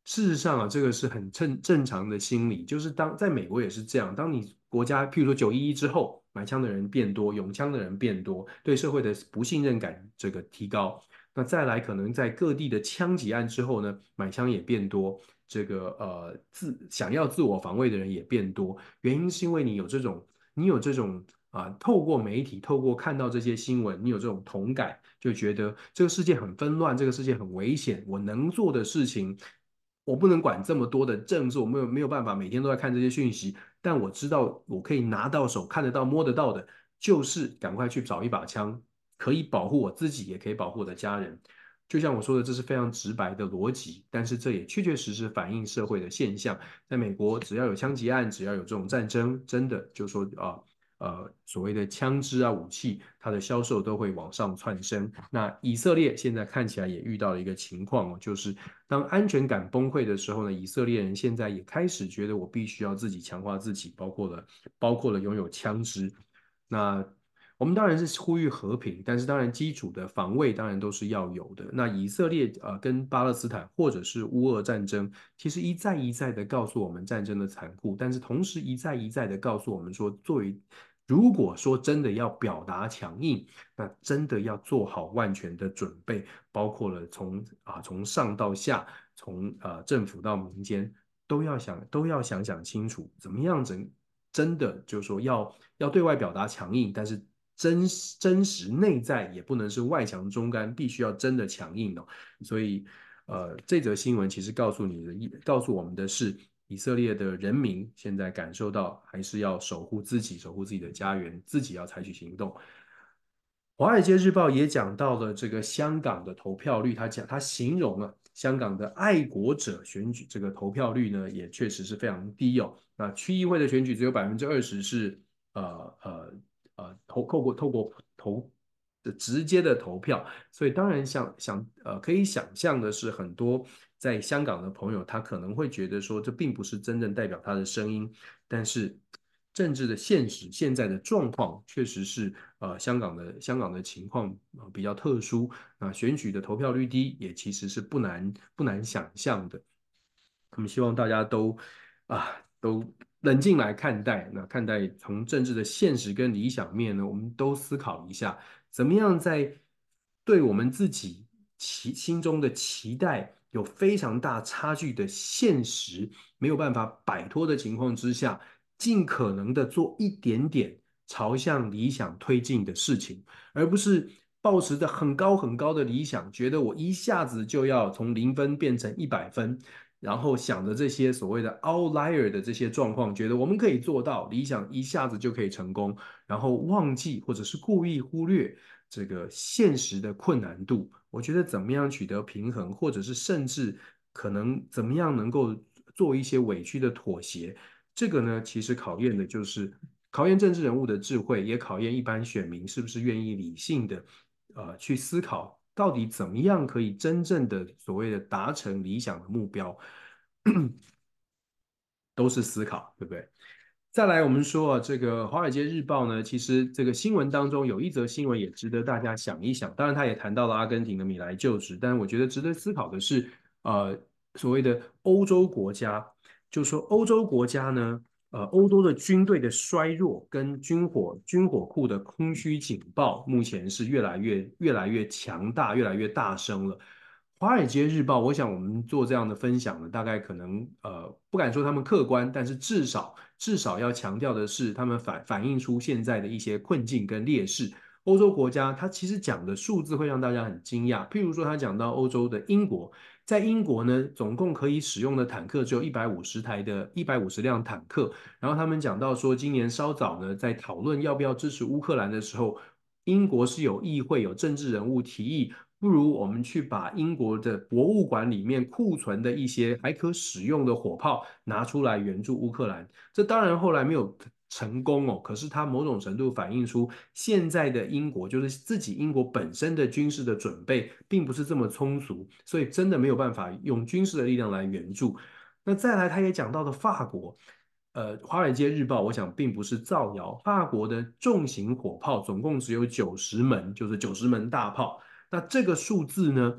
S3: 事实上啊，这个是很正正常的心理，就是当在美国也是这样，当你国家譬如说九一一之后，买枪的人变多，拥枪的人变多，对社会的不信任感这个提高，那再来可能在各地的枪击案之后呢，买枪也变多，这个呃自想要自我防卫的人也变多，原因是因为你有这种你有这种啊、透过媒体，透过看到这些新闻，你有这种同感，就觉得这个世界很纷乱，这个世界很危险，我能做的事情。我不能管这么多的政治，我没有没有办法每天都在看这些讯息，但我知道我可以拿到手、看得到、摸得到的，就是赶快去找一把枪，可以保护我自己，也可以保护我的家人。就像我说的，这是非常直白的逻辑，但是这也确确实实反映社会的现象。在美国，只要有枪击案，只要有这种战争，真的就说啊。呃，所谓的枪支啊、武器，它的销售都会往上窜升。那以色列现在看起来也遇到了一个情况哦，就是当安全感崩溃的时候呢，以色列人现在也开始觉得我必须要自己强化自己，包括了包括了拥有枪支。那我们当然是呼吁和平，但是当然基础的防卫当然都是要有的。那以色列呃跟巴勒斯坦或者是乌俄战争，其实一再一再的告诉我们战争的残酷，但是同时一再一再的告诉我们说，作为如果说真的要表达强硬，那真的要做好万全的准备，包括了从啊从上到下，从呃政府到民间，都要想都要想想清楚，怎么样整真的就是说要要对外表达强硬，但是真真实内在也不能是外强中干，必须要真的强硬哦。所以呃，这则新闻其实告诉你的，告诉我们的是，以色列的人民现在感受到还是要守护自己，守护自己的家园，自己要采取行动。《华尔街日报》也讲到了这个香港的投票率，他讲他形容了香港的爱国者选举这个投票率呢，也确实是非常低哦。那区议会的选举只有百分之二十是呃呃呃投透过透过投的直接的投票，所以当然想想呃可以想象的是，很多在香港的朋友他可能会觉得说，这并不是真正代表他的声音，但是政治的现实现在的状况确实是呃香港的香港的情况呃比较特殊，那选举的投票率低也其实是不难不难想象的。我们希望大家都啊都冷静来看待，那看待从政治的现实跟理想面呢，我们都思考一下，怎么样在对我们自己期心中的期待有非常大差距的现实没有办法摆脱的情况之下，尽可能的做一点点朝向理想推进的事情，而不是抱持着很高很高的理想，觉得我一下子就要从零分变成一百分，然后想着这些所谓的 outlier 的这些状况，觉得我们可以做到，理想一下子就可以成功，然后忘记或者是故意忽略这个现实的困难度。我觉得怎么样取得平衡，或者是甚至可能怎么样能够做一些委屈的妥协，这个呢，其实考验的就是考验政治人物的智慧，也考验一般选民是不是愿意理性的呃去思考，到底怎么样可以真正的所谓的达成理想的目标，都是思考，对不对？再来，我们说啊，这个《华尔街日报》呢，其实这个新闻当中有一则新闻也值得大家想一想。当然，他也谈到了阿根廷的米莱就职，但是我觉得值得思考的是，呃，所谓的欧洲国家，就说欧洲国家呢，呃，欧洲的军队的衰弱跟军火军火库的空虚警报，目前是越来越越来越强大，越来越大声了。华尔街日报，我想我们做这样的分享呢，大概可能呃不敢说他们客观，但是至少至少要强调的是，他们反反映出现在的一些困境跟劣势。欧洲国家，它其实讲的数字会让大家很惊讶。譬如说，他讲到欧洲的英国，在英国呢，总共可以使用的坦克只有一百五十台的一百五十辆坦克。然后他们讲到说，今年稍早呢，在讨论要不要支持乌克兰的时候，英国是有议会有政治人物提议，不如我们去把英国的博物馆里面库存的一些还可使用的火炮拿出来援助乌克兰。这当然后来没有成功哦，可是它某种程度反映出现在的英国，就是自己英国本身的军事的准备并不是这么充足，所以真的没有办法用军事的力量来援助。那再来，他也讲到了法国。呃，《华尔街日报》我想并不是造谣，法国的重型火炮总共只有九十门，就是九十门大炮。那这个数字呢，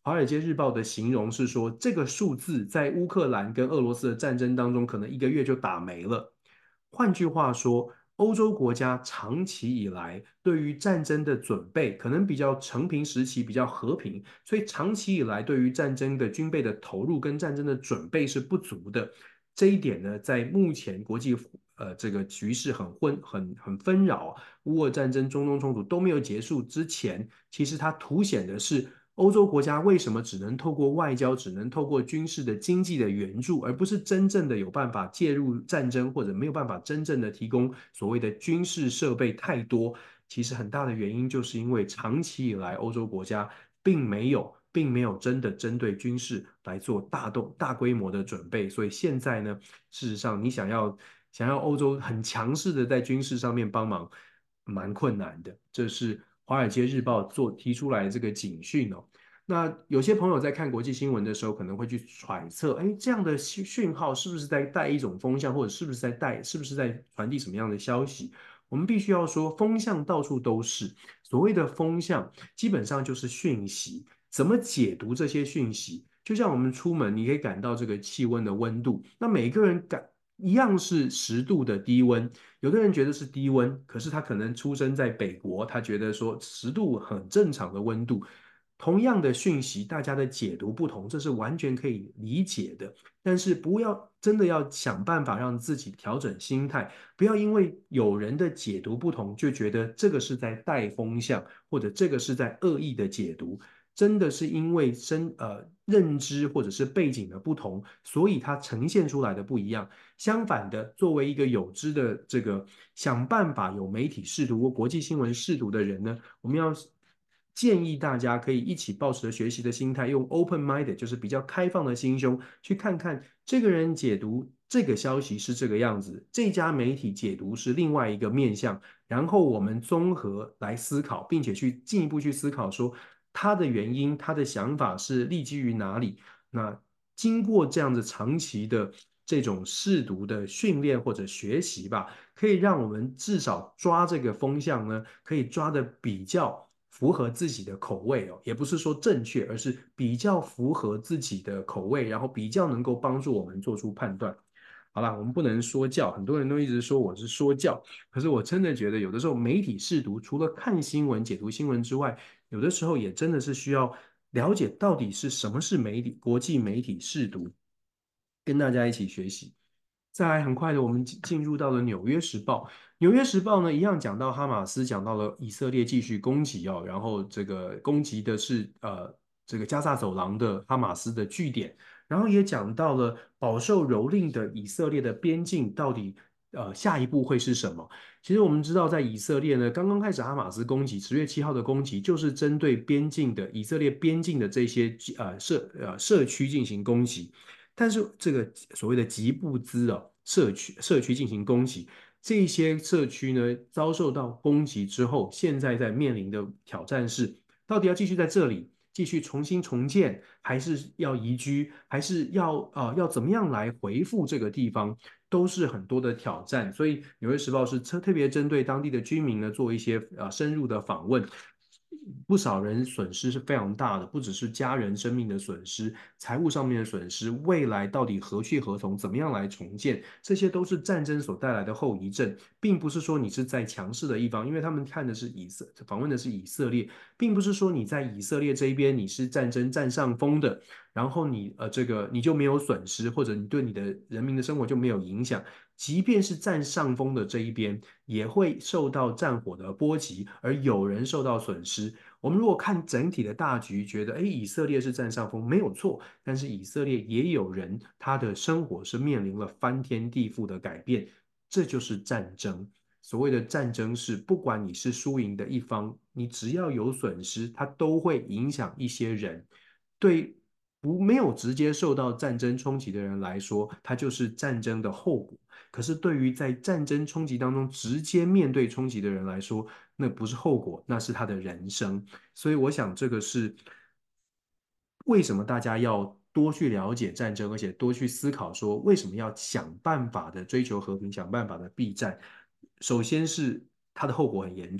S3: 华尔街日报的形容是说，这个数字在乌克兰跟俄罗斯的战争当中，可能一个月就打没了。换句话说，欧洲国家长期以来对于战争的准备，可能比较成平时期比较和平，所以长期以来对于战争的军备的投入跟战争的准备是不足的。这一点呢，在目前国际呃这个局势很混很很纷扰，乌俄战争、中东冲突都没有结束之前，其实它凸显的是欧洲国家为什么只能透过外交，只能透过军事的经济的援助，而不是真正的有办法介入战争，或者没有办法真正的提供所谓的军事设备太多。其实很大的原因就是因为长期以来欧洲国家并没有。并没有真的针对军事来做大动大规模的准备，所以现在呢，事实上你想要想要欧洲很强势的在军事上面帮忙，蛮困难的。这是《华尔街日报》做提出来的这个警讯哦。那有些朋友在看国际新闻的时候，可能会去揣测，哎，这样的讯讯号是不是在带一种风向，或者是不是在带，是不是在传递什么样的消息？我们必须要说，风向到处都是。所谓的风向，基本上就是讯息。怎么解读这些讯息？就像我们出门，你可以感到这个气温的温度，那每个人感一样是十度的低温，有的人觉得是低温，可是他可能出生在北国，他觉得说十度很正常的温度。同样的讯息，大家的解读不同，这是完全可以理解的。但是不要真的要想办法让自己调整心态，不要因为有人的解读不同，就觉得这个是在带风向，或者这个是在恶意的解读。真的是因为身呃认知或者是背景的不同，所以它呈现出来的不一样。相反的，作为一个有知的这个想办法有媒体视读或国际新闻视读的人呢，我们要建议大家可以一起抱持着学习的心态，用 open minded， 就是比较开放的心胸，去看看这个人解读这个消息是这个样子，这家媒体解读是另外一个面向，然后我们综合来思考，并且去进一步去思考说他的原因，他的想法是立基于哪里。那经过这样子长期的这种试读的训练或者学习吧，可以让我们至少抓这个风向呢，可以抓的比较符合自己的口味哦，也不是说正确，而是比较符合自己的口味，然后比较能够帮助我们做出判断。好啦，我们不能说教，很多人都一直说我是说教，可是我真的觉得有的时候媒体试读，除了看新闻、解读新闻之外，有的时候也真的是需要了解到底是什么是媒体，国际媒体试读，跟大家一起学习。再来，很快的，我们进进入到了《纽约时报》。《纽约时报》呢，一样讲到哈马斯，讲到了以色列继续攻击哦，然后这个攻击的是呃这个加萨走廊的哈马斯的据点，然后也讲到了饱受蹂躏的以色列的边境到底呃下一步会是什么？其实我们知道，在以色列呢，刚刚开始哈马斯攻击，十月七号的攻击就是针对边境的以色列边境的这些呃社呃社区进行攻击。但是这个所谓的吉布兹哦，社区社区进行攻击，这些社区呢遭受到攻击之后，现在在面临的挑战是，到底要继续在这里继续重新重建，还是要移居，还是要啊、呃、要怎么样来回复这个地方，都是很多的挑战。所以《纽约时报》是特特别针对当地的居民呢做一些呃深入的访问。不少人损失是非常大的，不只是家人生命的损失，财务上面的损失，未来到底何去何从，怎么样来重建，这些都是战争所带来的后遗症，并不是说你是在强势的一方，因为他们看的是以色，访问的是以色列，并不是说你在以色列这一边你是战争占上风的，然后你呃这个你就没有损失，或者你对你的人民的生活就没有影响，即便是占上风的这一边，也会受到战火的波及，而有人受到损失。我们如果看整体的大局，觉得哎，以色列是占上风，没有错。但是以色列也有人，他的生活是面临了翻天地覆的改变，这就是战争。所谓的战争是，不管你是输赢的一方，你只要有损失，它都会影响一些人。对不没有直接受到战争冲击的人来说，它就是战争的后果。可是对于在战争冲击当中直接面对冲击的人来说，那不是后果，那是他的人生。所以我想，这个是为什么大家要多去了解战争，而且多去思考说，为什么要想办法的追求和平，想办法的避战。首先是它的后果很严重，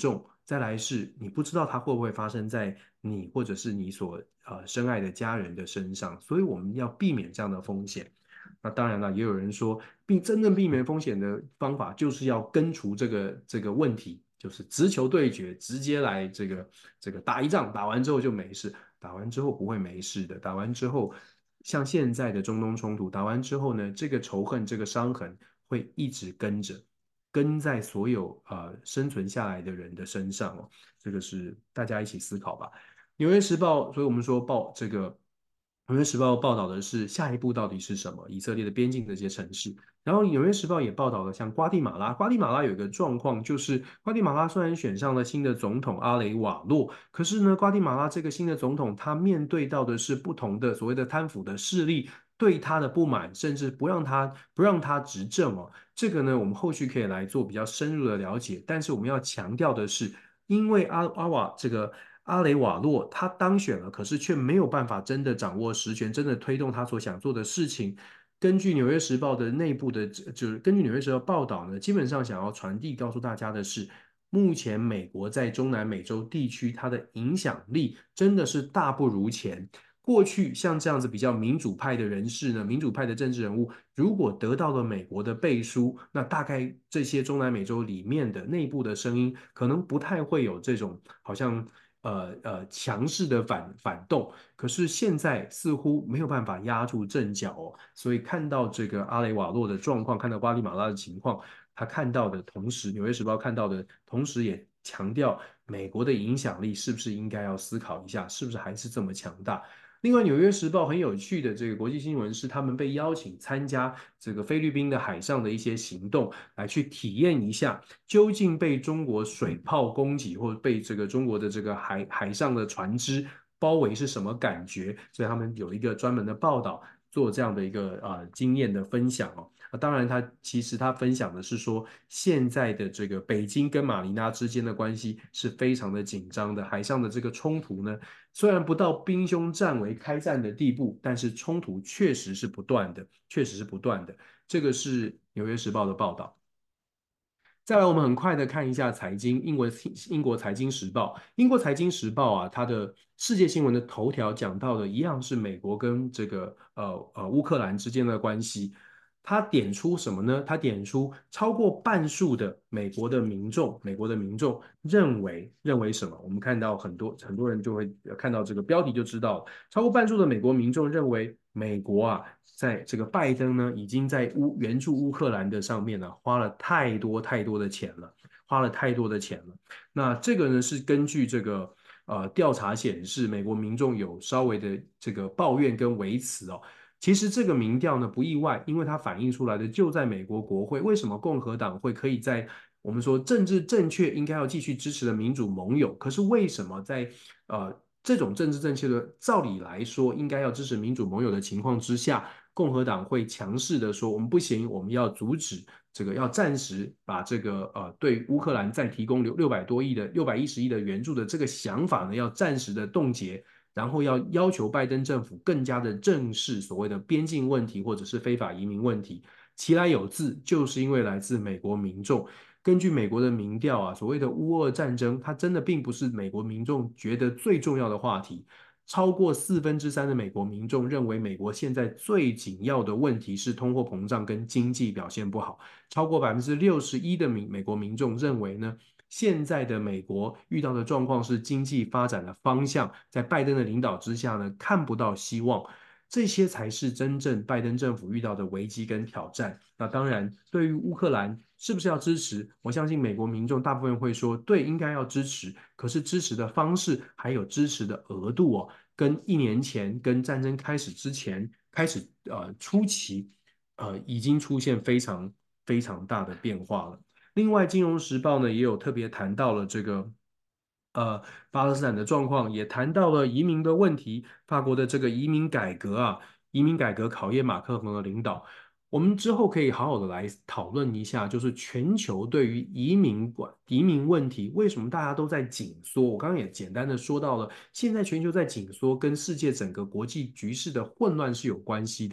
S3: 再来是你不知道它会不会发生在你或者是你所呃深爱的家人的身上，所以我们要避免这样的风险。那当然了，也有人说，避真正避免风险的方法就是要根除这个这个问题，就是直球对决，直接来这个这个打一仗，打完之后就没事，打完之后不会没事的，打完之后，像现在的中东冲突，打完之后呢，这个仇恨，这个伤痕会一直跟着。跟在所有呃生存下来的人的身上哦，这个是大家一起思考吧。纽约时报，所以我们说报这个纽约时报报道的是下一步到底是什么？以色列的边境的这些城市。然后纽约时报也报道了像瓜地马拉，瓜地马拉有一个状况，就是瓜地马拉虽然选上了新的总统阿雷瓦洛，可是呢，瓜地马拉这个新的总统他面对到的是不同的所谓的贪腐的势力。对他的不满，甚至不让他不让他执政哦，这个呢，我们后续可以来做比较深入的了解。但是我们要强调的是，因为阿阿瓦这个阿雷瓦洛他当选了，可是却没有办法真的掌握实权，真的推动他所想做的事情。根据《纽约时报》的内部的，就是根据《纽约时报》报道呢，基本上想要传递告诉大家的是，目前美国在中南美洲地区它的影响力真的是大不如前。过去像这样子比较民主派的人士呢，民主派的政治人物，如果得到了美国的背书，那大概这些中南美洲里面的内部的声音，可能不太会有这种好像呃呃强势的反反动。可是现在似乎没有办法压住阵脚哦，所以看到这个阿雷瓦洛的状况，看到瓜地马拉的情况，他看到的同时，《纽约时报》看到的同时，也强调美国的影响力是不是应该要思考一下，是不是还是这么强大？另外，《纽约时报》很有趣的这个国际新闻是，他们被邀请参加这个菲律宾的海上的一些行动，来去体验一下究竟被中国水炮攻击，或者被这个中国的这个海海上的船只包围是什么感觉。所以他们有一个专门的报道，做这样的一个啊、呃、经验的分享哦。啊，当然，他其实他分享的是说，现在的这个北京跟马尼拉之间的关系是非常的紧张的，海上的这个冲突呢。虽然不到兵凶战危开战的地步，但是冲突确实是不断的，确实是不断的。这个是《纽约时报》的报道。再来，我们很快的看一下财经，英国英国财经时报，英国财经时报啊，它的世界新闻的头条讲到的一样是美国跟这个呃呃乌克兰之间的关系。他点出什么呢？他点出超过半数的美国的民众，美国的民众认为认为什么？我们看到很多很多人就会看到这个标题就知道了，超过半数的美国民众认为美国啊，在这个拜登呢，已经在乌援助乌克兰的上面呢，花了太多太多的钱了，花了太多的钱了。那这个呢是根据这个呃调查显示，美国民众有稍微的这个抱怨跟维持哦。其实这个民调呢不意外，因为它反映出来的就在美国国会，为什么共和党会可以在我们说政治正确应该要继续支持的民主盟友，可是为什么在呃这种政治正确的照理来说应该要支持民主盟友的情况之下，共和党会强势的说我们不行，我们要阻止这个，要暂时把这个呃对乌克兰再提供六六百多亿的六百一十亿的援助的这个想法呢，要暂时的冻结。然后要要求拜登政府更加的正视所谓的边境问题或者是非法移民问题，其来有自，就是因为来自美国民众。根据美国的民调啊，所谓的乌俄战争，它真的并不是美国民众觉得最重要的话题。超过四分之三的美国民众认为，美国现在最紧要的问题是通货膨胀跟经济表现不好。超过百分之六十一的民美国民众认为呢，现在的美国遇到的状况是经济发展的方向，在拜登的领导之下呢，看不到希望。这些才是真正拜登政府遇到的危机跟挑战。那当然，对于乌克兰是不是要支持，我相信美国民众大部分会说，对，应该要支持。可是支持的方式还有支持的额度哦，跟一年前跟战争开始之前开始呃初期呃已经出现非常非常大的变化了。另外，《金融时报》呢也有特别谈到了这个呃巴勒斯坦的状况，也谈到了移民的问题。法国的这个移民改革啊，移民改革考验马克龙的领导。我们之后可以好好的来讨论一下，就是全球对于移民管移民问题，为什么大家都在紧缩？我刚刚也简单的说到了，现在全球在紧缩，跟世界整个国际局势的混乱是有关系的。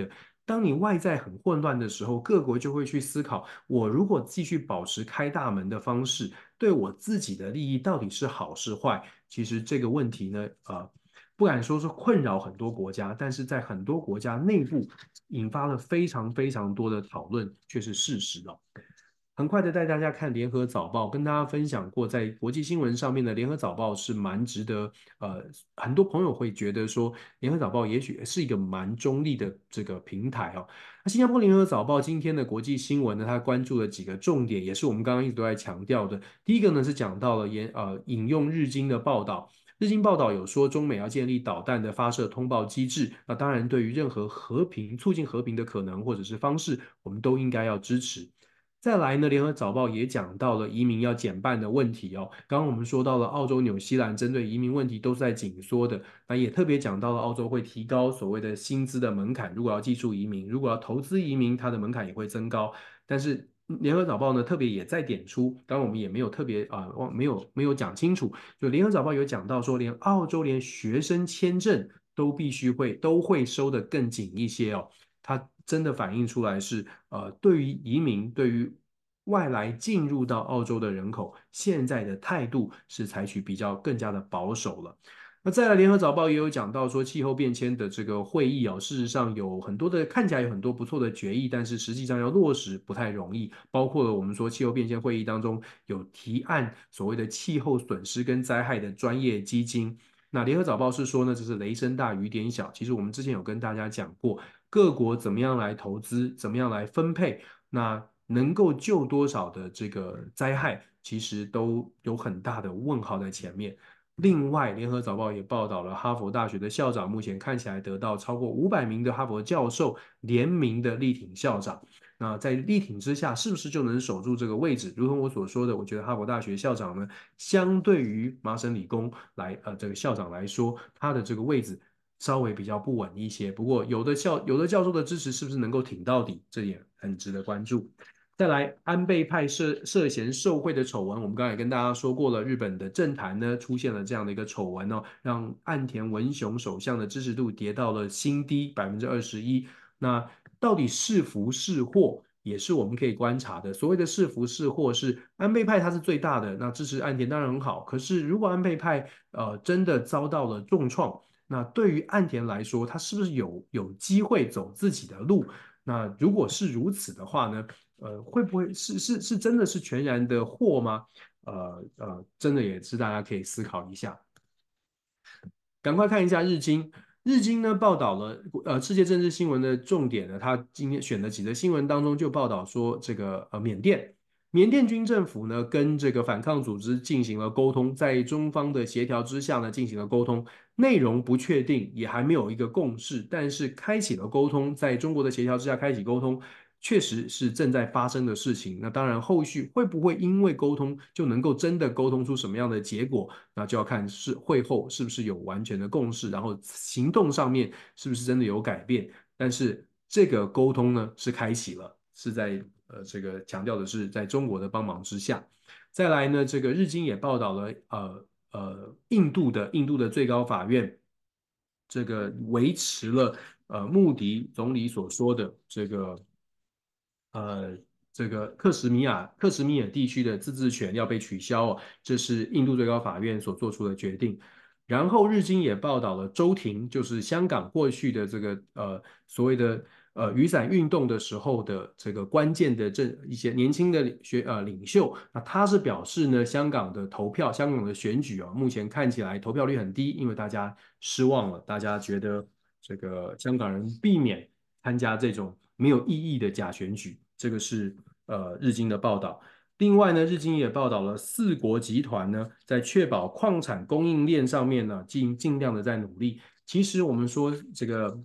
S3: 当你外在很混乱的时候，各国就会去思考，我如果继续保持开大门的方式，对我自己的利益到底是好是坏？其实这个问题呢，呃，不敢说是困扰很多国家，但是在很多国家内部引发了非常非常多的讨论，却是事实哦。很快的带大家看联合早报，跟大家分享过，在国际新闻上面的联合早报是蛮值得，呃，很多朋友会觉得说，联合早报也许是一个蛮中立的这个平台哦。那新加坡联合早报今天的国际新闻呢，它关注了几个重点，也是我们刚刚一直都在强调的。第一个呢是讲到了引呃引用日经的报道。日经报道有说，中美要建立导弹的发射通报机制。那当然，对于任何和平、促进和平的可能或者是方式，我们都应该要支持。再来呢，联合早报也讲到了移民要减半的问题哦。刚刚我们说到了澳洲、纽西兰针对移民问题都是在紧缩的，那也特别讲到了澳洲会提高所谓的薪资的门槛，如果要技术移民，如果要投资移民，它的门槛也会增高。但是联合早报呢，特别也在点出，当然我们也没有特别啊、呃，没有没有讲清楚，就联合早报有讲到说，连澳洲连学生签证都必须会都会收得更紧一些哦。它真的反映出来是，呃，对于移民，对于外来进入到澳洲的人口，现在的态度是采取比较更加的保守了。那再来，联合早报也有讲到说，气候变迁的这个会议哦，事实上有很多的看起来有很多不错的决议，但是实际上要落实不太容易。包括了我们说气候变迁会议当中有提案所谓的气候损失跟灾害的专业基金。那联合早报是说呢，这是雷声大雨点小。其实我们之前有跟大家讲过，各国怎么样来投资，怎么样来分配，那能够救多少的这个灾害，其实都有很大的问号在前面。另外，联合早报也报道了哈佛大学的校长，目前看起来得到超过五百名的哈佛教授联名的力挺校长。那在力挺之下，是不是就能守住这个位置？如同我所说的，我觉得哈佛大学校长呢，相对于麻省理工来呃这个校长来说，他的这个位置稍微比较不稳一些。不过有的校有的教授的支持是不是能够挺到底，这也很值得关注。再来，安倍派涉涉嫌受贿的丑闻，我们刚才也跟大家说过了，日本的政坛呢出现了这样的一个丑闻哦，让岸田文雄首相的支持度跌到了新低百分之二十一。那到底是福是祸，也是我们可以观察的。所谓的是福是祸，是安倍派他是最大的，那支持岸田当然很好。可是如果安倍派呃真的遭到了重创，那对于岸田来说，他是不是有有机会走自己的路？那如果是如此的话呢？呃，会不会是是是真的是全然的祸吗？呃呃，真的也是大家可以思考一下。赶快看一下日经，日经呢报道了呃世界政治新闻的重点呢，他今天选的几则新闻当中就报道说，这个呃缅甸缅甸军政府呢跟这个反抗组织进行了沟通，在中方的协调之下呢进行了沟通，内容不确定，也还没有一个共识，但是开启了沟通，在中国的协调之下开启沟通。确实是正在发生的事情，那当然后续会不会因为沟通就能够真的沟通出什么样的结果，那就要看是会后是不是有完全的共识，然后行动上面是不是真的有改变。但是这个沟通呢是开启了，是在呃这个强调的是在中国的帮忙之下。再来呢，这个日经也报道了呃呃印度的印度的最高法院这个维持了呃穆迪总理所说的这个。呃，这个克什米尔克什米尔地区的自治权要被取消哦，这是印度最高法院所做出的决定。然后日经也报道了周庭，就是香港过去的这个呃所谓的呃雨伞运动的时候的这个关键的这一些年轻的学呃领袖，那他是表示呢，香港的投票、香港的选举啊，目前看起来投票率很低，因为大家失望了，大家觉得这个香港人避免参加这种没有意义的假选举。这个是呃日经的报道。另外呢，日经也报道了四国集团呢，在确保矿产供应链上面呢，尽尽量的在努力。其实我们说这个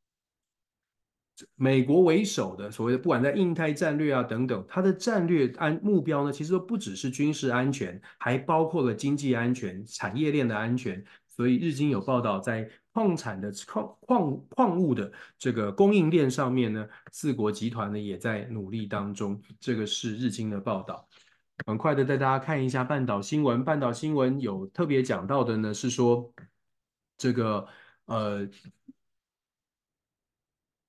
S3: 美国为首的所谓的不管在印太战略啊等等，它的战略安目标呢，其实都不只是军事安全，还包括了经济安全、产业链的安全。所以日经有报道，在矿产的矿矿矿物的这个供应链上面呢，四国集团呢也在努力当中。这个是日经的报道。很快的带大家看一下半岛新闻。半岛新闻有特别讲到的呢，是说这个呃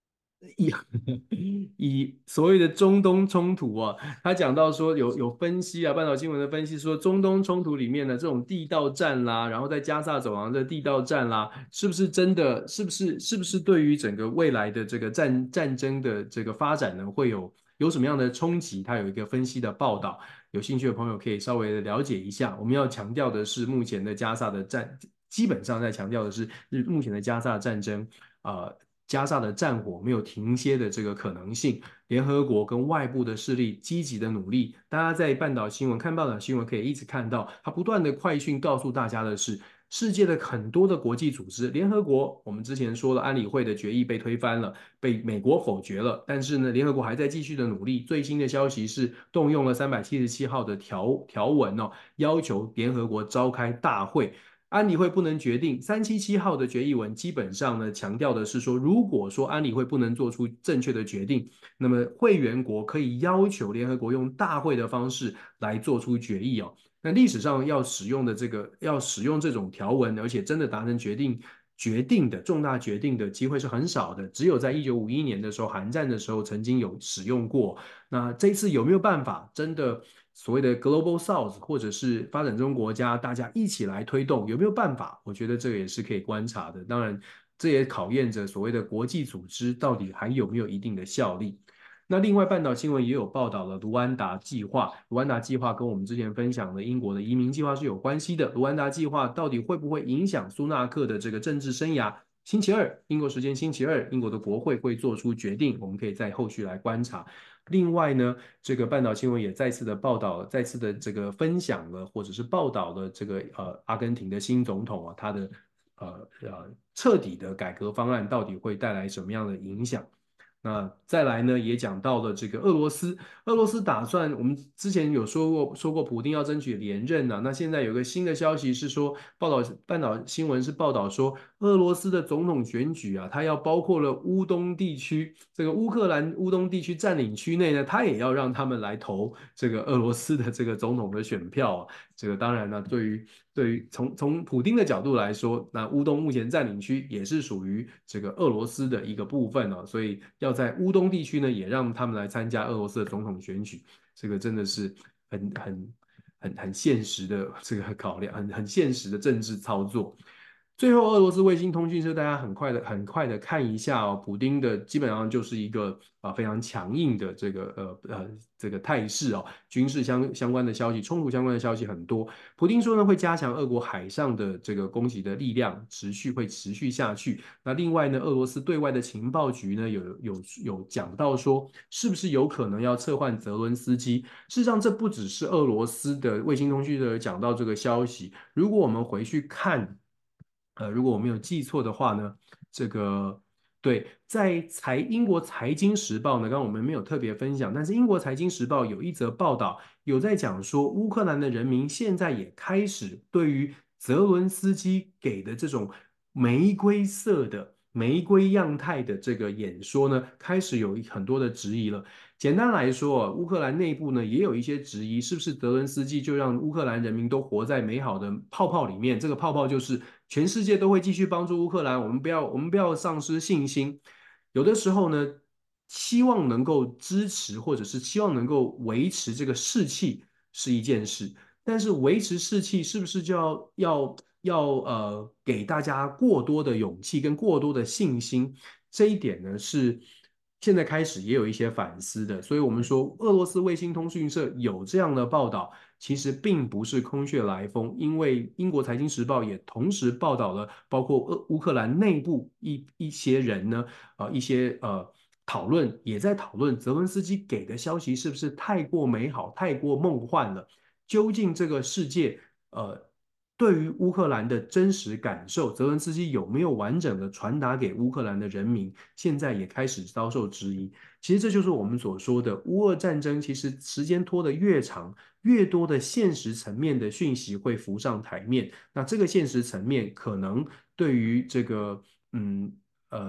S3: 以以所谓的中东冲突啊，他讲到说有有分析啊，半岛新闻的分析说，中东冲突里面的这种地道战啦，然后在加萨走廊的地道战啦，是不是真的？是不是是不是对于整个未来的这个战战争的这个发展呢，会有有什么样的冲击？他有一个分析的报道，有兴趣的朋友可以稍微的了解一下。我们要强调的是，目前的加萨的战，基本上在强调的是日目前的加萨战争。呃加沙的战火没有停歇的这个可能性，联合国跟外部的势力积极的努力，大家在半岛新闻看半岛新闻可以一直看到，它不断的快讯告诉大家的是，世界的很多的国际组织，联合国，我们之前说了安理会的决议被推翻了，被美国否决了，但是呢，联合国还在继续的努力。最新的消息是动用了三百七十七号的条条文哦，要求联合国召开大会。安理会不能决定，三七七号的决议文基本上呢强调的是说，如果说安理会不能做出正确的决定，那么会员国可以要求联合国用大会的方式来做出决议哦。那历史上要使用的这个要使用这种条文，而且真的达成决定决定的重大决定的机会是很少的，只有在一九五一年的时候，韩战的时候曾经有使用过。那这一次有没有办法真的所谓的 Global South 或者是发展中国家大家一起来推动，有没有办法？我觉得这个也是可以观察的。当然，这也考验着所谓的国际组织到底还有没有一定的效力。那另外，半岛新闻也有报道了卢安达计划。卢安达计划跟我们之前分享的英国的移民计划是有关系的。卢安达计划到底会不会影响苏纳克的这个政治生涯？星期二，英国时间星期二，英国的国会会做出决定，我们可以在后续来观察。另外呢，这个半岛新闻也再次的报道，再次的这个分享了，或者是报道了这个呃阿根廷的新总统啊，他的呃呃彻底的改革方案到底会带来什么样的影响？那再来呢，也讲到了这个俄罗斯，俄罗斯打算，我们之前有说过，说过普丁要争取连任啊。那现在有个新的消息是说，报道半岛新闻是报道说，俄罗斯的总统选举啊，它要包括了乌东地区，这个乌克兰乌东地区占领区内呢，它也要让他们来投这个俄罗斯的这个总统的选票啊。这个当然呢，对于对于从从普丁的角度来说，那乌东目前占领区也是属于这个俄罗斯的一个部分哦，所以要在乌东地区呢，也让他们来参加俄罗斯的总统选举，这个真的是很很很很现实的这个考量，很很现实的政治操作。最后，俄罗斯卫星通讯社，大家很快的、很快的看一下哦，普丁的基本上就是一个啊、呃、非常强硬的这个呃呃这个态势哦，军事相相关的消息、冲突相关的消息很多。普丁说呢，会加强俄国海上的这个攻击的力量，持续会持续下去。那另外呢，俄罗斯对外的情报局呢，有有有讲到说，是不是有可能要撤换泽伦斯基？事实上，这不只是俄罗斯的卫星通讯社讲到这个消息，如果我们回去看。呃，如果我没有记错的话呢，这个对，在财英国财经时报呢，刚刚我们没有特别分享，但是英国财经时报有一则报道，有在讲说，乌克兰的人民现在也开始对于泽伦斯基给的这种玫瑰色的、玫瑰样态的这个演说呢，开始有很多的质疑了。简单来说，乌克兰内部呢也有一些质疑，是不是泽伦斯基就让乌克兰人民都活在美好的泡泡里面？这个泡泡就是全世界都会继续帮助乌克兰，我们不要我们不要丧失信心。有的时候呢，希望能够支持或者是希望能够维持这个士气是一件事，但是维持士气是不是就要要要呃给大家过多的勇气跟过多的信心？这一点呢是现在开始也有一些反思的，所以我们说俄罗斯卫星通讯社有这样的报道，其实并不是空穴来风，因为英国财经时报也同时报道了，包括俄乌克兰内部一一些人呢，呃一些呃。讨论也在讨论泽文斯基给的消息是不是太过美好、太过梦幻了？究竟这个世界，呃，对于乌克兰的真实感受，泽伦斯基有没有完整的传达给乌克兰的人民？现在也开始遭受质疑。其实这就是我们所说的乌俄战争，其实时间拖得越长，越多的现实层面的讯息会浮上台面。那这个现实层面可能对于这个，嗯。呃，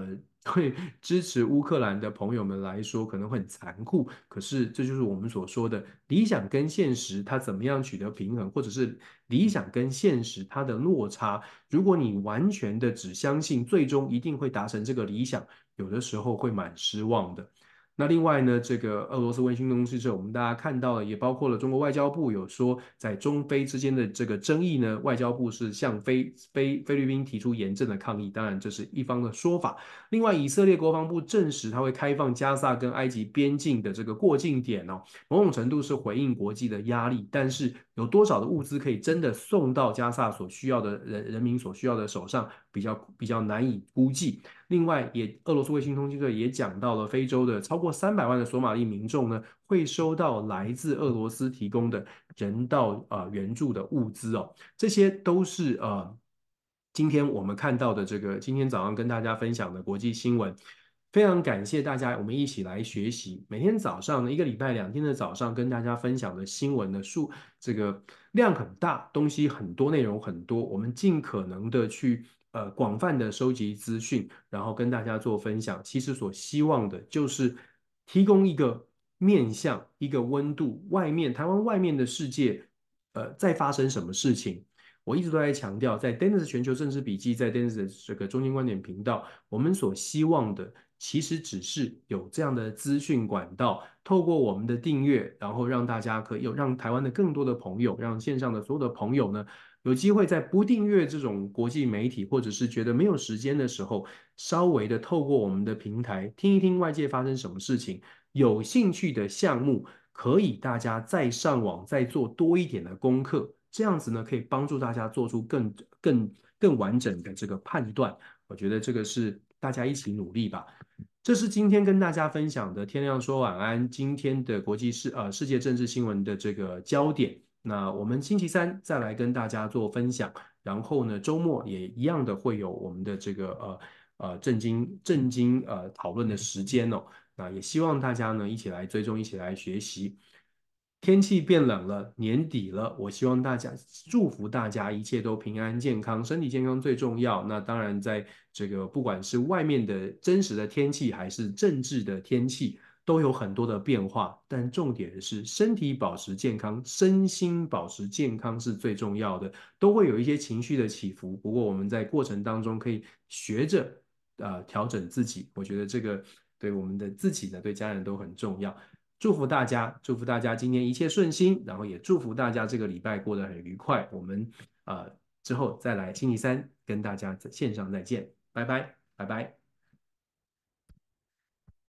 S3: 对支持乌克兰的朋友们来说可能会很残酷，可是这就是我们所说的理想跟现实，它怎么样取得平衡，或者是理想跟现实它的落差。如果你完全的只相信最终一定会达成这个理想，有的时候会蛮失望的。那另外呢，这个俄罗斯卫星通讯社，我们大家看到了，也包括了中国外交部有说，在中非之间的这个争议呢，外交部是向菲菲菲律宾提出严正的抗议。当然，这是一方的说法。另外，以色列国防部证实，他会开放加萨跟埃及边境的这个过境点哦，某种程度是回应国际的压力。但是，有多少的物资可以真的送到加萨所需要的人人民所需要的手上，比较比较难以估计。另外也，俄罗斯卫星通讯社也讲到了，非洲的超过三百万的索马利民众呢，会收到来自俄罗斯提供的人道呃援助的物资哦，这些都是呃今天我们看到的这个今天早上跟大家分享的国际新闻。非常感谢大家，我们一起来学习。每天早上呢，一个礼拜两天的早上跟大家分享的新闻的数，这个量很大，东西很多，内容很多，我们尽可能的去呃广泛的收集资讯，然后跟大家做分享。其实所希望的就是提供一个面向，一个温度，外面台湾外面的世界，呃，在发生什么事情。我一直都在强调，在 Dennis 全球政治笔记，在 Dennis 的这个中间观点频道，我们所希望的其实只是有这样的资讯管道，透过我们的订阅，然后让大家可以有让台湾的更多的朋友，让线上的所有的朋友呢，有机会在不订阅这种国际媒体，或者是觉得没有时间的时候，稍微的透过我们的平台听一听外界发生什么事情，有兴趣的项目，可以大家再上网再做多一点的功课。这样子呢，可以帮助大家做出更更更完整的这个判断。我觉得这个是大家一起努力吧。这是今天跟大家分享的天亮说晚安，今天的国际世呃世界政治新闻的这个焦点。那我们星期三再来跟大家做分享，然后呢，周末也一样的会有我们的这个呃呃震惊震惊呃讨论的时间哦。那也希望大家呢一起来追踪，一起来学习。天气变冷了，年底了，我希望大家祝福大家一切都平安健康，身体健康最重要。那当然，在这个不管是外面的真实的天气，还是政治的天气，都有很多的变化。但重点是身体保持健康，身心保持健康是最重要的。都会有一些情绪的起伏，不过我们在过程当中可以学着呃调整自己。我觉得这个对我们的自己呢，对家人都很重要。祝福大家，祝福大家今天一切顺心，然后也祝福大家这个礼拜过得很愉快。我们呃之后再来星期三跟大家在线上再见，拜拜，拜拜。